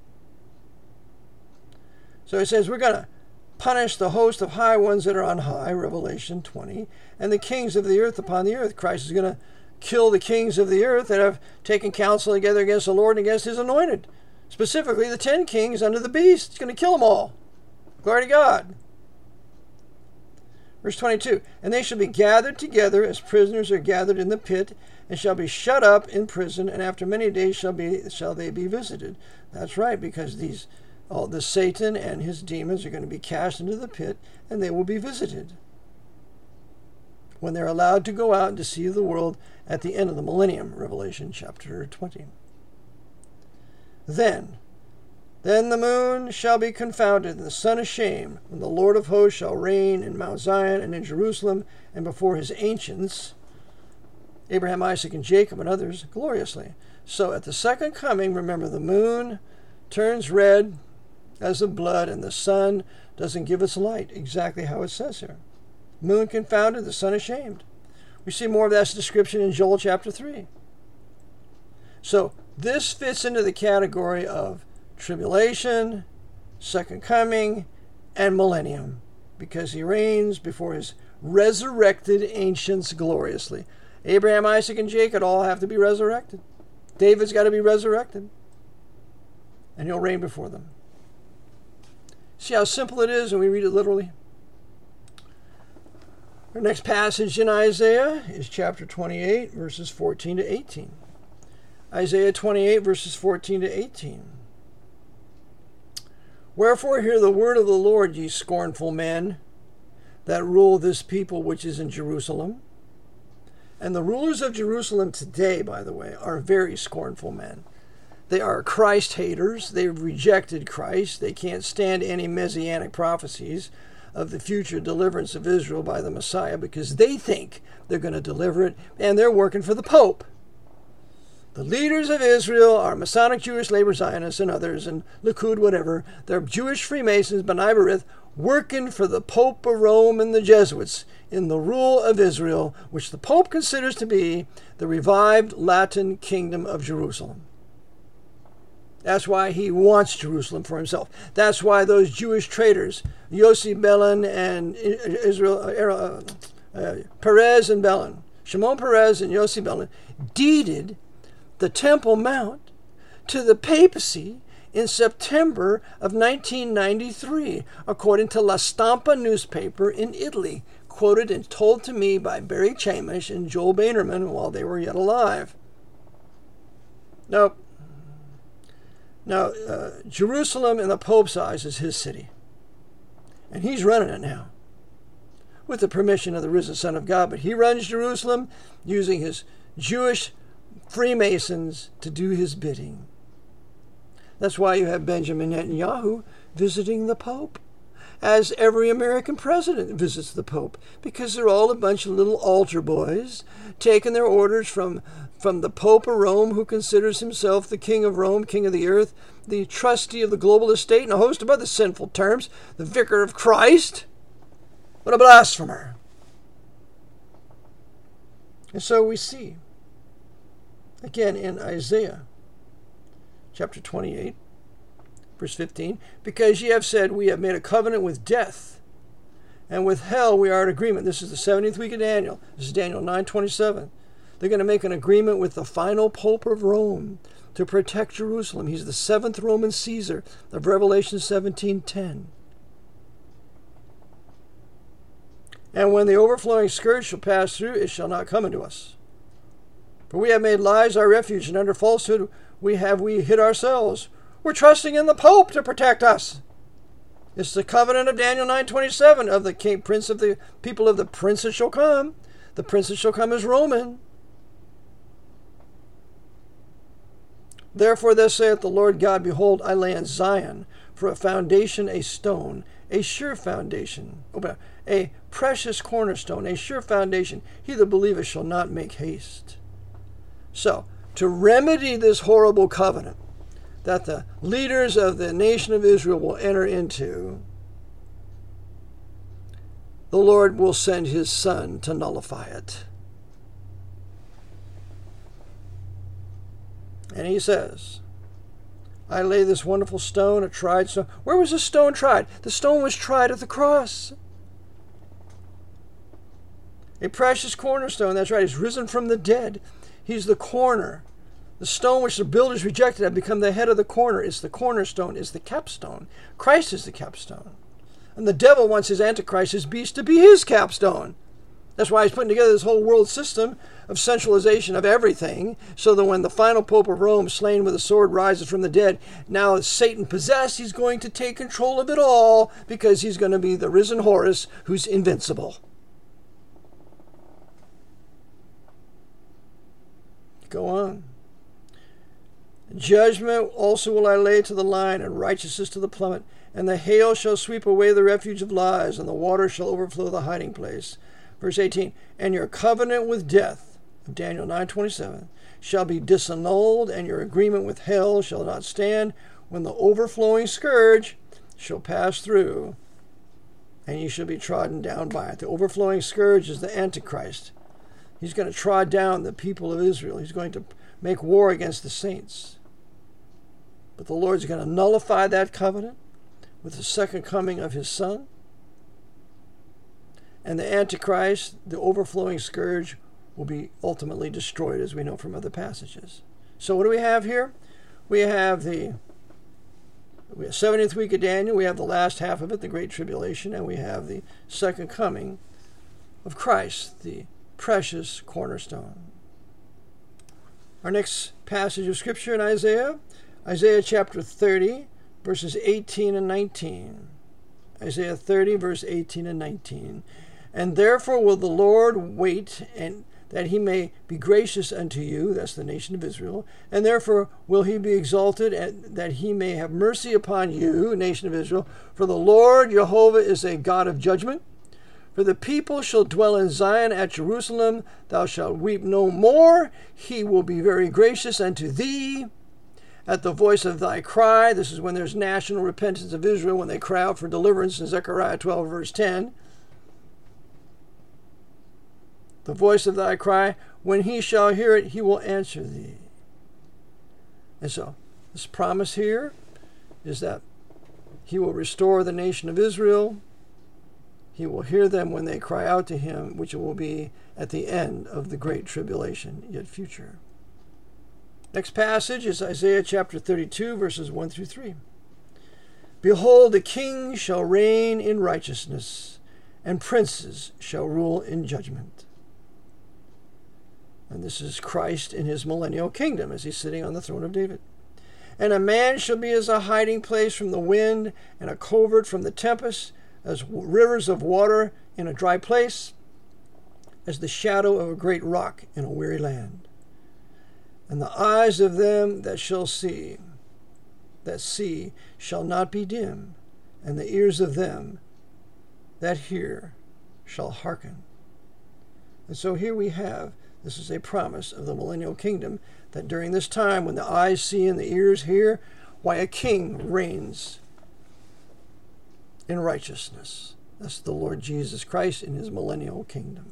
So it says, we're going to punish the host of high ones that are on high, Revelation 20, and the kings of the earth upon the earth. Christ is going to kill the kings of the earth that have taken counsel together against the Lord and against his anointed. Specifically, the 10 kings under the beast. He's going to kill them all. Glory to God. Verse 22, and they shall be gathered together as prisoners are gathered in the pit, and shall be shut up in prison, and after many days shall they be visited. That's right, because the Satan and his demons are going to be cast into the pit, and they will be visited when they're allowed to go out and deceive the world at the end of the millennium, Revelation chapter 20. Then the moon shall be confounded, and the sun ashamed, when the Lord of hosts shall reign in Mount Zion and in Jerusalem, and before his ancients, Abraham, Isaac, and Jacob, and others, gloriously. So at the second coming, remember, the moon turns red as of blood, and the sun doesn't give its light, exactly how it says here. Moon confounded, the sun ashamed. We see more of that description in Joel chapter 3. So this fits into the category of tribulation, second coming, and millennium, because he reigns before his resurrected ancients gloriously. Abraham, Isaac, and Jacob all have to be resurrected. David's got to be resurrected, and he'll reign before them. See how simple it is when we read it literally? Our next passage in Isaiah is chapter 28, verses 14 to 18. Isaiah 28, verses 14 to 18. Wherefore hear the word of the Lord, ye scornful men, that rule this people which is in Jerusalem. And the rulers of Jerusalem today, by the way, are very scornful men. They are Christ haters. They've rejected Christ. They can't stand any messianic prophecies of the future deliverance of Israel by the Messiah because they think they're going to deliver it, and they're working for the Pope. The leaders of Israel are Masonic Jewish Labor Zionists and others, and Likud, whatever. They're Jewish Freemasons, B'nai B'rith, working for the Pope of Rome and the Jesuits in the rule of Israel, which the Pope considers to be the revived Latin kingdom of Jerusalem. That's why he wants Jerusalem for himself. That's why those Jewish traitors, Yossi Bellin and Perez and Bellin, Shimon Peres and Yossi Bellin, deeded the Temple Mount to the papacy in September of 1993, according to La Stampa newspaper in Italy, quoted and told to me by Barry Chamish and Joel Boehnerman while they were yet alive. Now, Jerusalem in the Pope's eyes is his city, and he's running it now, with the permission of the risen Son of God, but he runs Jerusalem using his Jewish Freemasons to do his bidding. That's why you have Benjamin Netanyahu visiting the Pope, as every American president visits the Pope, because they're all a bunch of little altar boys taking their orders from the Pope of Rome, who considers himself the king of Rome, king of the earth, the trustee of the global estate, and a host of other sinful terms, the vicar of Christ. What a blasphemer. And so we see, again in Isaiah chapter 28, verse 15, because ye have said, we have made a covenant with death, and with hell we are in agreement. This is the 70th week of Daniel. This is Daniel 9:27. They're going to make an agreement with the final Pope of Rome to protect Jerusalem. He's the 7th Roman Caesar of Revelation 17:10. And when the overflowing scourge shall pass through, it shall not come into us. For we have made lies our refuge, and under falsehood we hid ourselves. We're trusting in the Pope to protect us. It's the covenant of Daniel 9:27 of the king, prince of the people of the prince that shall come. The prince that shall come is Roman. Therefore thus saith the Lord God, behold, I lay in Zion for a foundation, a stone, a sure foundation, a precious cornerstone, a sure foundation. He that believeth shall not make haste. So, to remedy this horrible covenant that the leaders of the nation of Israel will enter into, the Lord will send his Son to nullify it. And he says, I lay this wonderful stone, a tried stone. Where was the stone tried? The stone was tried at the cross. A precious cornerstone, that's right, he's risen from the dead. He's the corner. The stone which the builders rejected had become the head of the corner. It's the cornerstone, it's the capstone. Christ is the capstone. And the devil wants his Antichrist, his beast, to be his capstone. That's why he's putting together this whole world system of centralization of everything, so that when the final Pope of Rome, slain with a sword, rises from the dead, now as Satan possessed, he's going to take control of it all, because he's going to be the risen Horus who's invincible. Go on. Judgment also will I lay to the line, and righteousness to the plummet. And the hail shall sweep away the refuge of lies, and the water shall overflow the hiding place. Verse 18, and your covenant with death, of Daniel 9:27, shall be disannulled, and your agreement with hell shall not stand, when the overflowing scourge shall pass through, and ye shall be trodden down by it. The overflowing scourge is the Antichrist. He's going to trod down the people of Israel. He's going to make war against the saints. But the Lord's going to nullify that covenant with the second coming of his Son. And the Antichrist, the overflowing scourge, will be ultimately destroyed, as we know from other passages. So what do we have here? We have the 70th week of Daniel. We have the last half of it, the Great Tribulation. And we have the second coming of Christ, the precious cornerstone. Our next passage of Scripture in Isaiah chapter 30, verses 18 and 19. Isaiah 30, verse 18 and 19. And therefore will the Lord wait, and that he may be gracious unto you, that's the nation of Israel, and therefore will he be exalted, and that he may have mercy upon you, nation of Israel. For the Lord Jehovah is a God of judgment. For the people shall dwell in Zion at Jerusalem. Thou shalt weep no more. He will be very gracious unto thee. At the voice of thy cry, this is when there's national repentance of Israel, when they cry out for deliverance in Zechariah 12, verse 10. The voice of thy cry, when he shall hear it, he will answer thee. And so, this promise here is that he will restore the nation of Israel. He will hear them when they cry out to him, which will be at the end of the Great Tribulation, yet future. Next passage is Isaiah chapter 32, verses 1 through 3. Behold, the king shall reign in righteousness, and princes shall rule in judgment. And this is Christ in his millennial kingdom, as he's sitting on the throne of David. And a man shall be as a hiding place from the wind, and a covert from the tempest, as rivers of water in a dry place, as the shadow of a great rock in a weary land. And the eyes of them that see shall not be dim, and the ears of them that hear shall hearken. And so here we have, this is a promise of the millennial kingdom, that during this time when the eyes see and the ears hear, why a king reigns in righteousness. That's the Lord Jesus Christ in his millennial kingdom.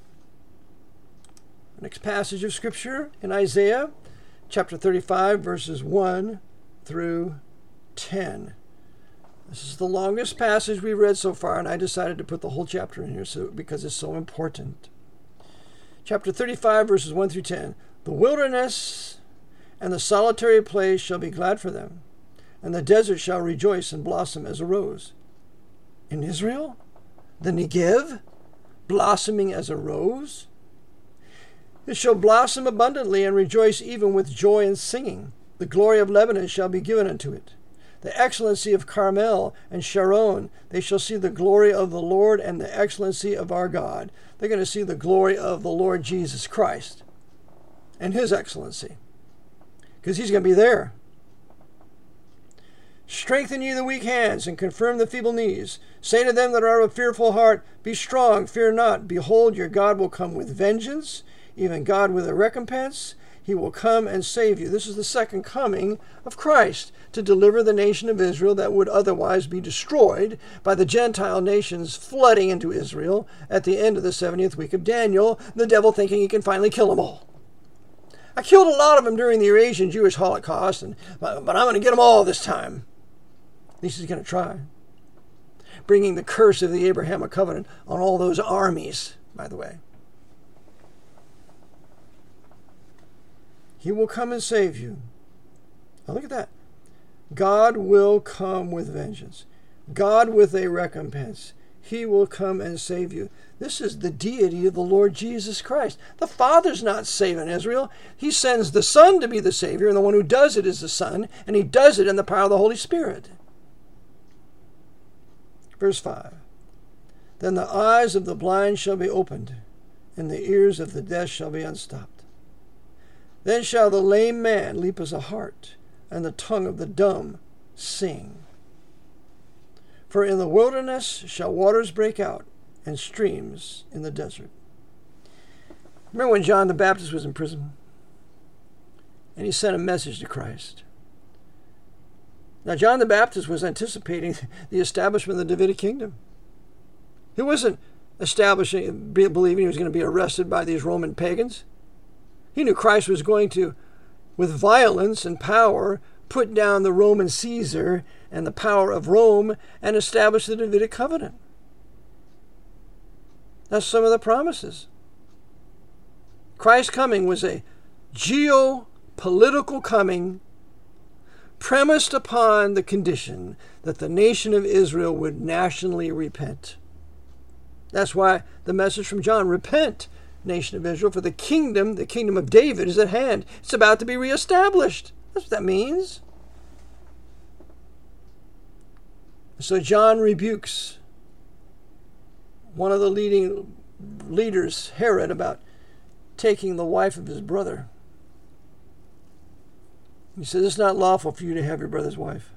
Next passage of Scripture in Isaiah chapter 35, verses 1 through 10. This is the longest passage we've read so far, and I decided to put the whole chapter in here because it's so important. Chapter 35, verses 1 through 10. The wilderness and the solitary place shall be glad for them, and the desert shall rejoice and blossom as a rose. In Israel, the Negev, blossoming as a rose. It shall blossom abundantly and rejoice even with joy and singing. The glory of Lebanon shall be given unto it. The excellency of Carmel and Sharon, they shall see the glory of the Lord and the excellency of our God. They're going to see the glory of the Lord Jesus Christ and his excellency, because he's going to be there. Strengthen ye the weak hands, and confirm the feeble knees. Say to them that are of a fearful heart, be strong, fear not. Behold, your God will come with vengeance, even God with a recompense. He will come and save you. This is the second coming of Christ, to deliver the nation of Israel that would otherwise be destroyed by the Gentile nations flooding into Israel at the end of the 70th week of Daniel, the devil thinking he can finally kill them all. I killed a lot of them during the Eurasian Jewish Holocaust, but I'm going to get them all this time. At least he's going to try. Bringing the curse of the Abrahamic covenant on all those armies, by the way. He will come and save you. Now look at that. God will come with vengeance. God with a recompense. He will come and save you. This is the deity of the Lord Jesus Christ. The Father's not saving Israel. He sends the Son to be the Savior, and the one who does it is the Son, and he does it in the power of the Holy Spirit. Verse 5. Then the eyes of the blind shall be opened, and the ears of the deaf shall be unstopped. Then shall the lame man leap as a hart, and the tongue of the dumb sing. For in the wilderness shall waters break out, and streams in the desert. Remember when John the Baptist was in prison? And he sent a message to Christ. Now, John the Baptist was anticipating the establishment of the Davidic kingdom. He wasn't believing he was going to be arrested by these Roman pagans. He knew Christ was going to, with violence and power, put down the Roman Caesar and the power of Rome and establish the Davidic covenant. That's some of the promises. Christ's coming was a geopolitical coming premised upon the condition that the nation of Israel would nationally repent. That's why the message from John, repent, nation of Israel, for the kingdom of David is at hand. It's about to be reestablished. That's what that means. So John rebukes one of the leading leaders, Herod, about taking the wife of his brother. He says, it's not lawful for you to have your brother's wife.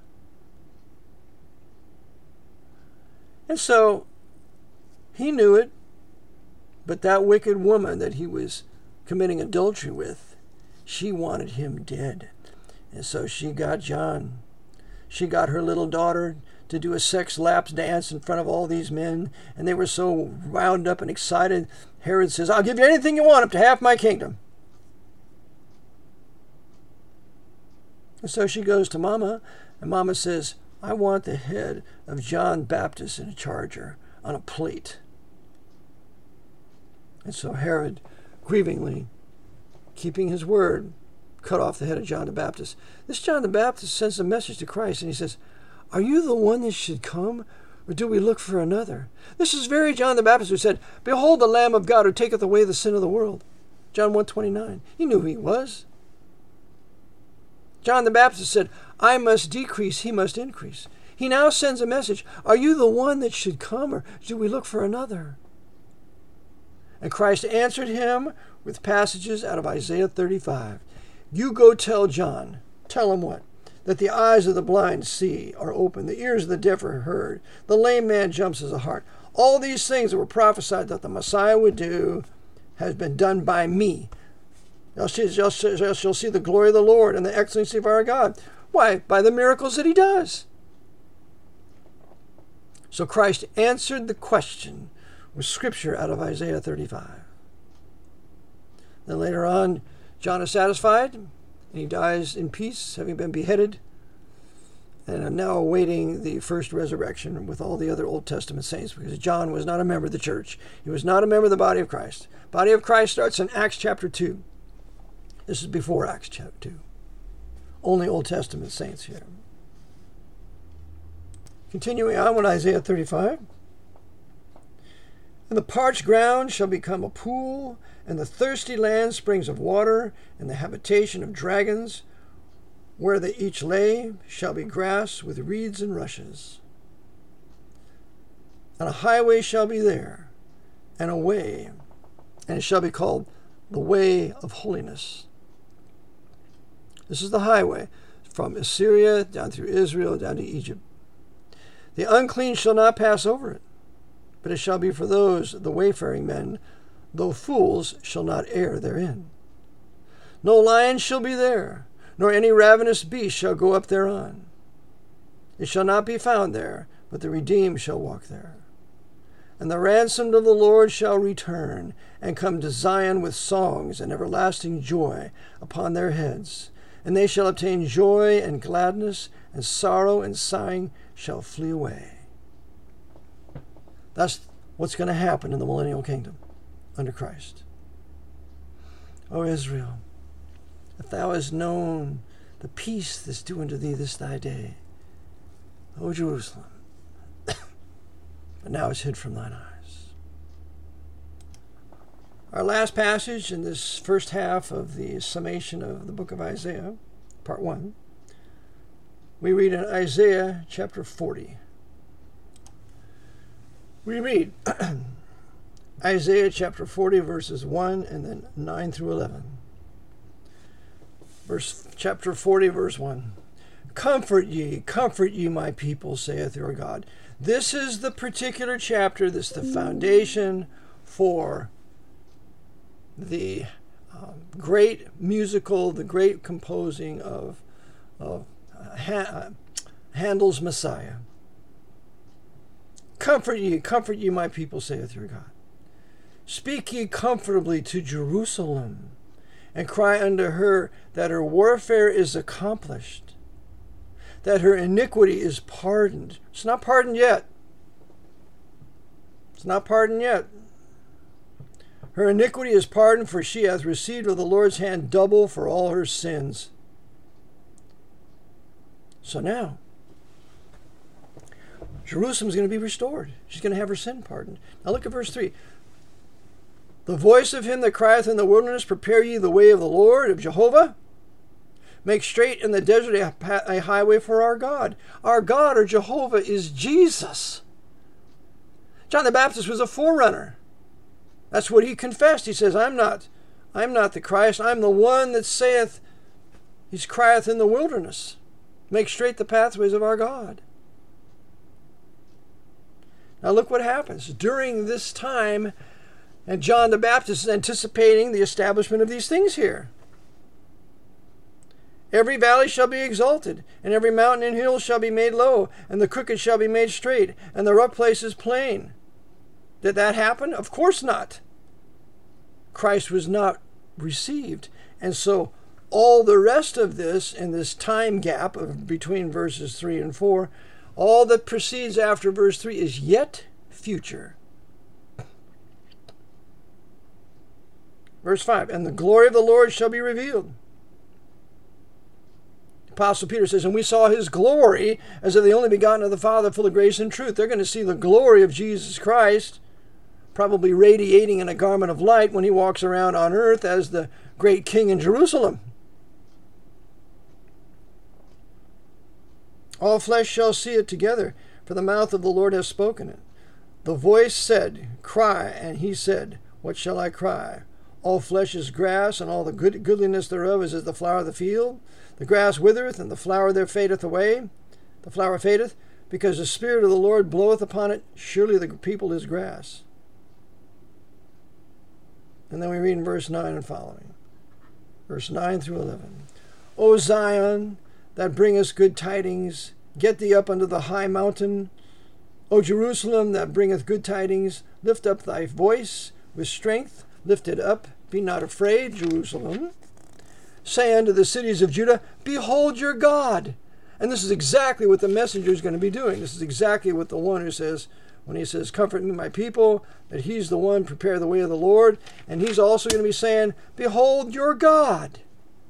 And so he knew it, but that wicked woman that he was committing adultery with, she wanted him dead. And so she got John. She got her little daughter to do a sex lapse dance in front of all these men, and they were so wound up and excited. Herod says, I'll give you anything you want up to half my kingdom. And so she goes to Mama, and Mama says, I want the head of John Baptist in a charger on a plate. And so Herod, grievingly, keeping his word, cut off the head of John the Baptist. This John the Baptist sends a message to Christ, and he says, are you the one that should come, or do we look for another? This is very John the Baptist who said, behold the Lamb of God who taketh away the sin of the world. John 1:29. He knew who he was. John the Baptist said, I must decrease, he must increase. He now sends a message, are you the one that should come, or do we look for another? And Christ answered him with passages out of Isaiah 35. You go tell John, tell him what? That the eyes of the blind see, are open, the ears of the deaf are heard, the lame man jumps as a hart. All these things that were prophesied that the Messiah would do has been done by me. You'll see the glory of the Lord and the excellency of our God. Why? By the miracles that he does. So Christ answered the question with scripture out of Isaiah 35. Then later on, John is satisfied, and he dies in peace, having been beheaded, and now awaiting the first resurrection with all the other Old Testament saints, because John was not a member of the church. He was not a member of the body of Christ. The body of Christ starts in Acts chapter 2. This is before Acts chapter 2. Only Old Testament saints here. Continuing on with Isaiah 35. And the parched ground shall become a pool, and the thirsty land springs of water, and the habitation of dragons. Where they each lay shall be grass with reeds and rushes. And a highway shall be there, and a way, and it shall be called the way of holiness. This is the highway from Assyria down through Israel down to Egypt. The unclean shall not pass over it, but it shall be for those, the wayfaring men, though fools shall not err therein. No lion shall be there, nor any ravenous beast shall go up thereon. It shall not be found there, but the redeemed shall walk there. And the ransomed of the Lord shall return, and come to Zion with songs and everlasting joy upon their heads. And they shall obtain joy and gladness, and sorrow and sighing shall flee away. That's what's going to happen in the millennial kingdom under Christ. O Israel, If thou hast known the peace that's due unto thee this thy day, O Jerusalem, but now it's hid from thine eyes. Our last passage in this first half of the summation of the book of Isaiah, part 1, we read in Isaiah chapter 40. We read Isaiah chapter 40, verses 1 and then 9 through 11. Chapter 40, verse 1. Comfort ye, my people, saith your God. This is the particular chapter, this is the foundation for the great musical, the great composing of Handel's Messiah. Comfort ye, my people, saith your God. Speak ye comfortably to Jerusalem, and cry unto her that her warfare is accomplished, that her iniquity is pardoned. It's not pardoned yet. It's not pardoned yet. Her iniquity is pardoned, for she hath received of the Lord's hand double for all her sins. So now, Jerusalem's going to be restored. She's going to have her sin pardoned. Now look at verse 3. The voice of him that crieth in the wilderness, prepare ye the way of the Lord, of Jehovah. Make straight in the desert a highway for our God. Our God, or Jehovah, is Jesus. John the Baptist was a forerunner. That's what he confessed. He says, I'm not the Christ. I'm the one that saith, he crieth in the wilderness. Make straight the pathways of our God. Now look what happens. During this time, and John the Baptist is anticipating the establishment of these things here. Every valley shall be exalted, and every mountain and hill shall be made low, and the crooked shall be made straight, and the rough places plain. Did that happen? Of course not. Christ was not received. And so all the rest of this, in this time gap of between verses 3 and 4, all that proceeds after verse 3 is yet future. Verse 5, and the glory of the Lord shall be revealed. Apostle Peter says, and we saw his glory as of the only begotten of the Father, full of grace and truth. They're going to see the glory of Jesus Christ, probably radiating in a garment of light when he walks around on earth as the great king in Jerusalem. All flesh shall see it together, for the mouth of the Lord has spoken it. The voice said, cry, and he said, what shall I cry? All flesh is grass, and all the goodliness thereof is as the flower of the field. The grass withereth, and the flower there fadeth away. The flower fadeth, because the Spirit of the Lord bloweth upon it. Surely the people is grass. And then we read in verse 9 and following. Verse 9 through 11. O Zion, that bringest good tidings, get thee up unto the high mountain. O Jerusalem, that bringeth good tidings, lift up thy voice with strength. Lift it up, be not afraid, Jerusalem. Say unto the cities of Judah, behold your God. And this is exactly what the messenger is going to be doing. This is exactly what the one who says, when he says, comfort me, my people, that he's the one, prepare the way of the Lord. And he's also going to be saying, behold your God.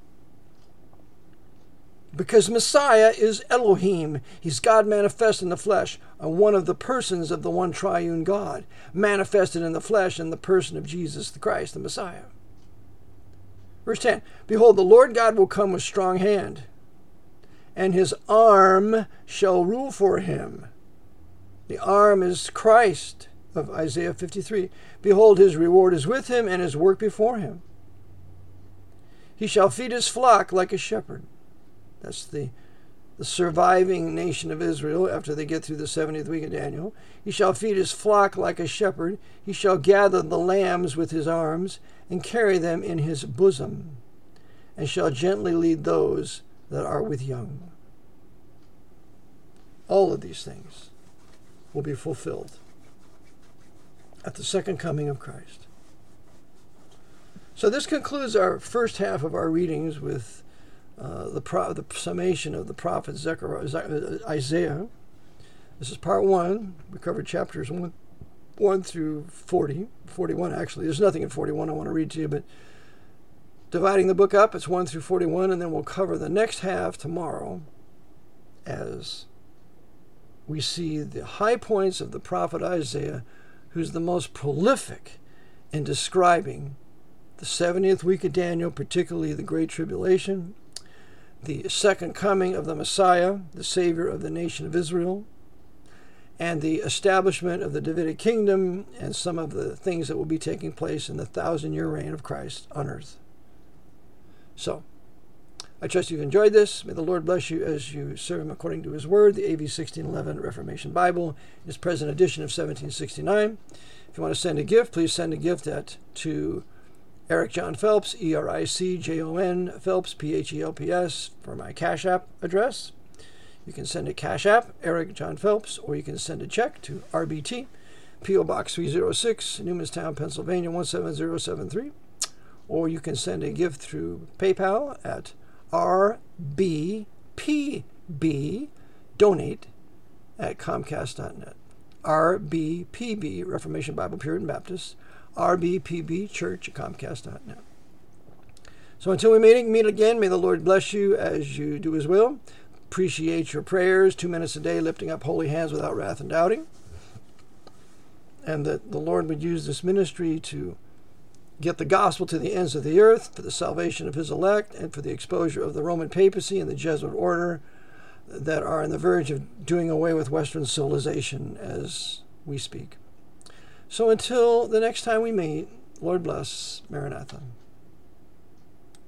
Because Messiah is Elohim. He's God manifest in the flesh, one of the persons of the one triune God, manifested in the flesh in the person of Jesus the Christ, the Messiah. Verse 10, behold, the Lord God will come with strong hand, and his arm shall rule for him. The arm is Christ of Isaiah 53. Behold, his reward is with him, and his work before him. He shall feed his flock like a shepherd. That's the surviving nation of Israel after they get through the 70th week of Daniel. He shall feed his flock like a shepherd. He shall gather the lambs with his arms and carry them in his bosom, and shall gently lead those that are with young. All of these things will be fulfilled at the second coming of Christ. So this concludes our first half of our readings with the summation of the prophet Isaiah. This is part 1. We covered chapters 1 through 41 actually. There's nothing in 41 I want to read to you, but dividing the book up. It's 1 through 41, and then we'll cover the next half tomorrow as we see the high points of the prophet Isaiah, who's the most prolific in describing the 70th week of Daniel, particularly the Great Tribulation, the second coming of the Messiah, the Savior of the nation of Israel, and the establishment of the Davidic kingdom, and some of the things that will be taking place in the 1,000-year reign of Christ on earth. So, I trust you've enjoyed this. May the Lord bless you as you serve Him according to His Word, the AV 1611 Reformation Bible, its present edition of 1769. If you want to send a gift, please send a gift to Eric John Phelps, ERICJON Phelps, PHELPS, for my Cash App address. You can send a Cash App, Eric John Phelps, or you can send a check to RBT, P.O. Box 306, Newmanstown, Pennsylvania 17073. Or you can send a gift through PayPal at rbpbdonate@comcast.net. RBPB, Reformation Bible Puritan Baptist, RBPB Church at comcast.net. So until we meet again, may the Lord bless you as you do His will. Appreciate your prayers, 2 minutes a day, lifting up holy hands without wrath and doubting. And that the Lord would use this ministry to get the gospel to the ends of the earth, for the salvation of His elect, and for the exposure of the Roman papacy and the Jesuit order that are on the verge of doing away with Western civilization as we speak. So until the next time we meet, Lord bless. Maranatha.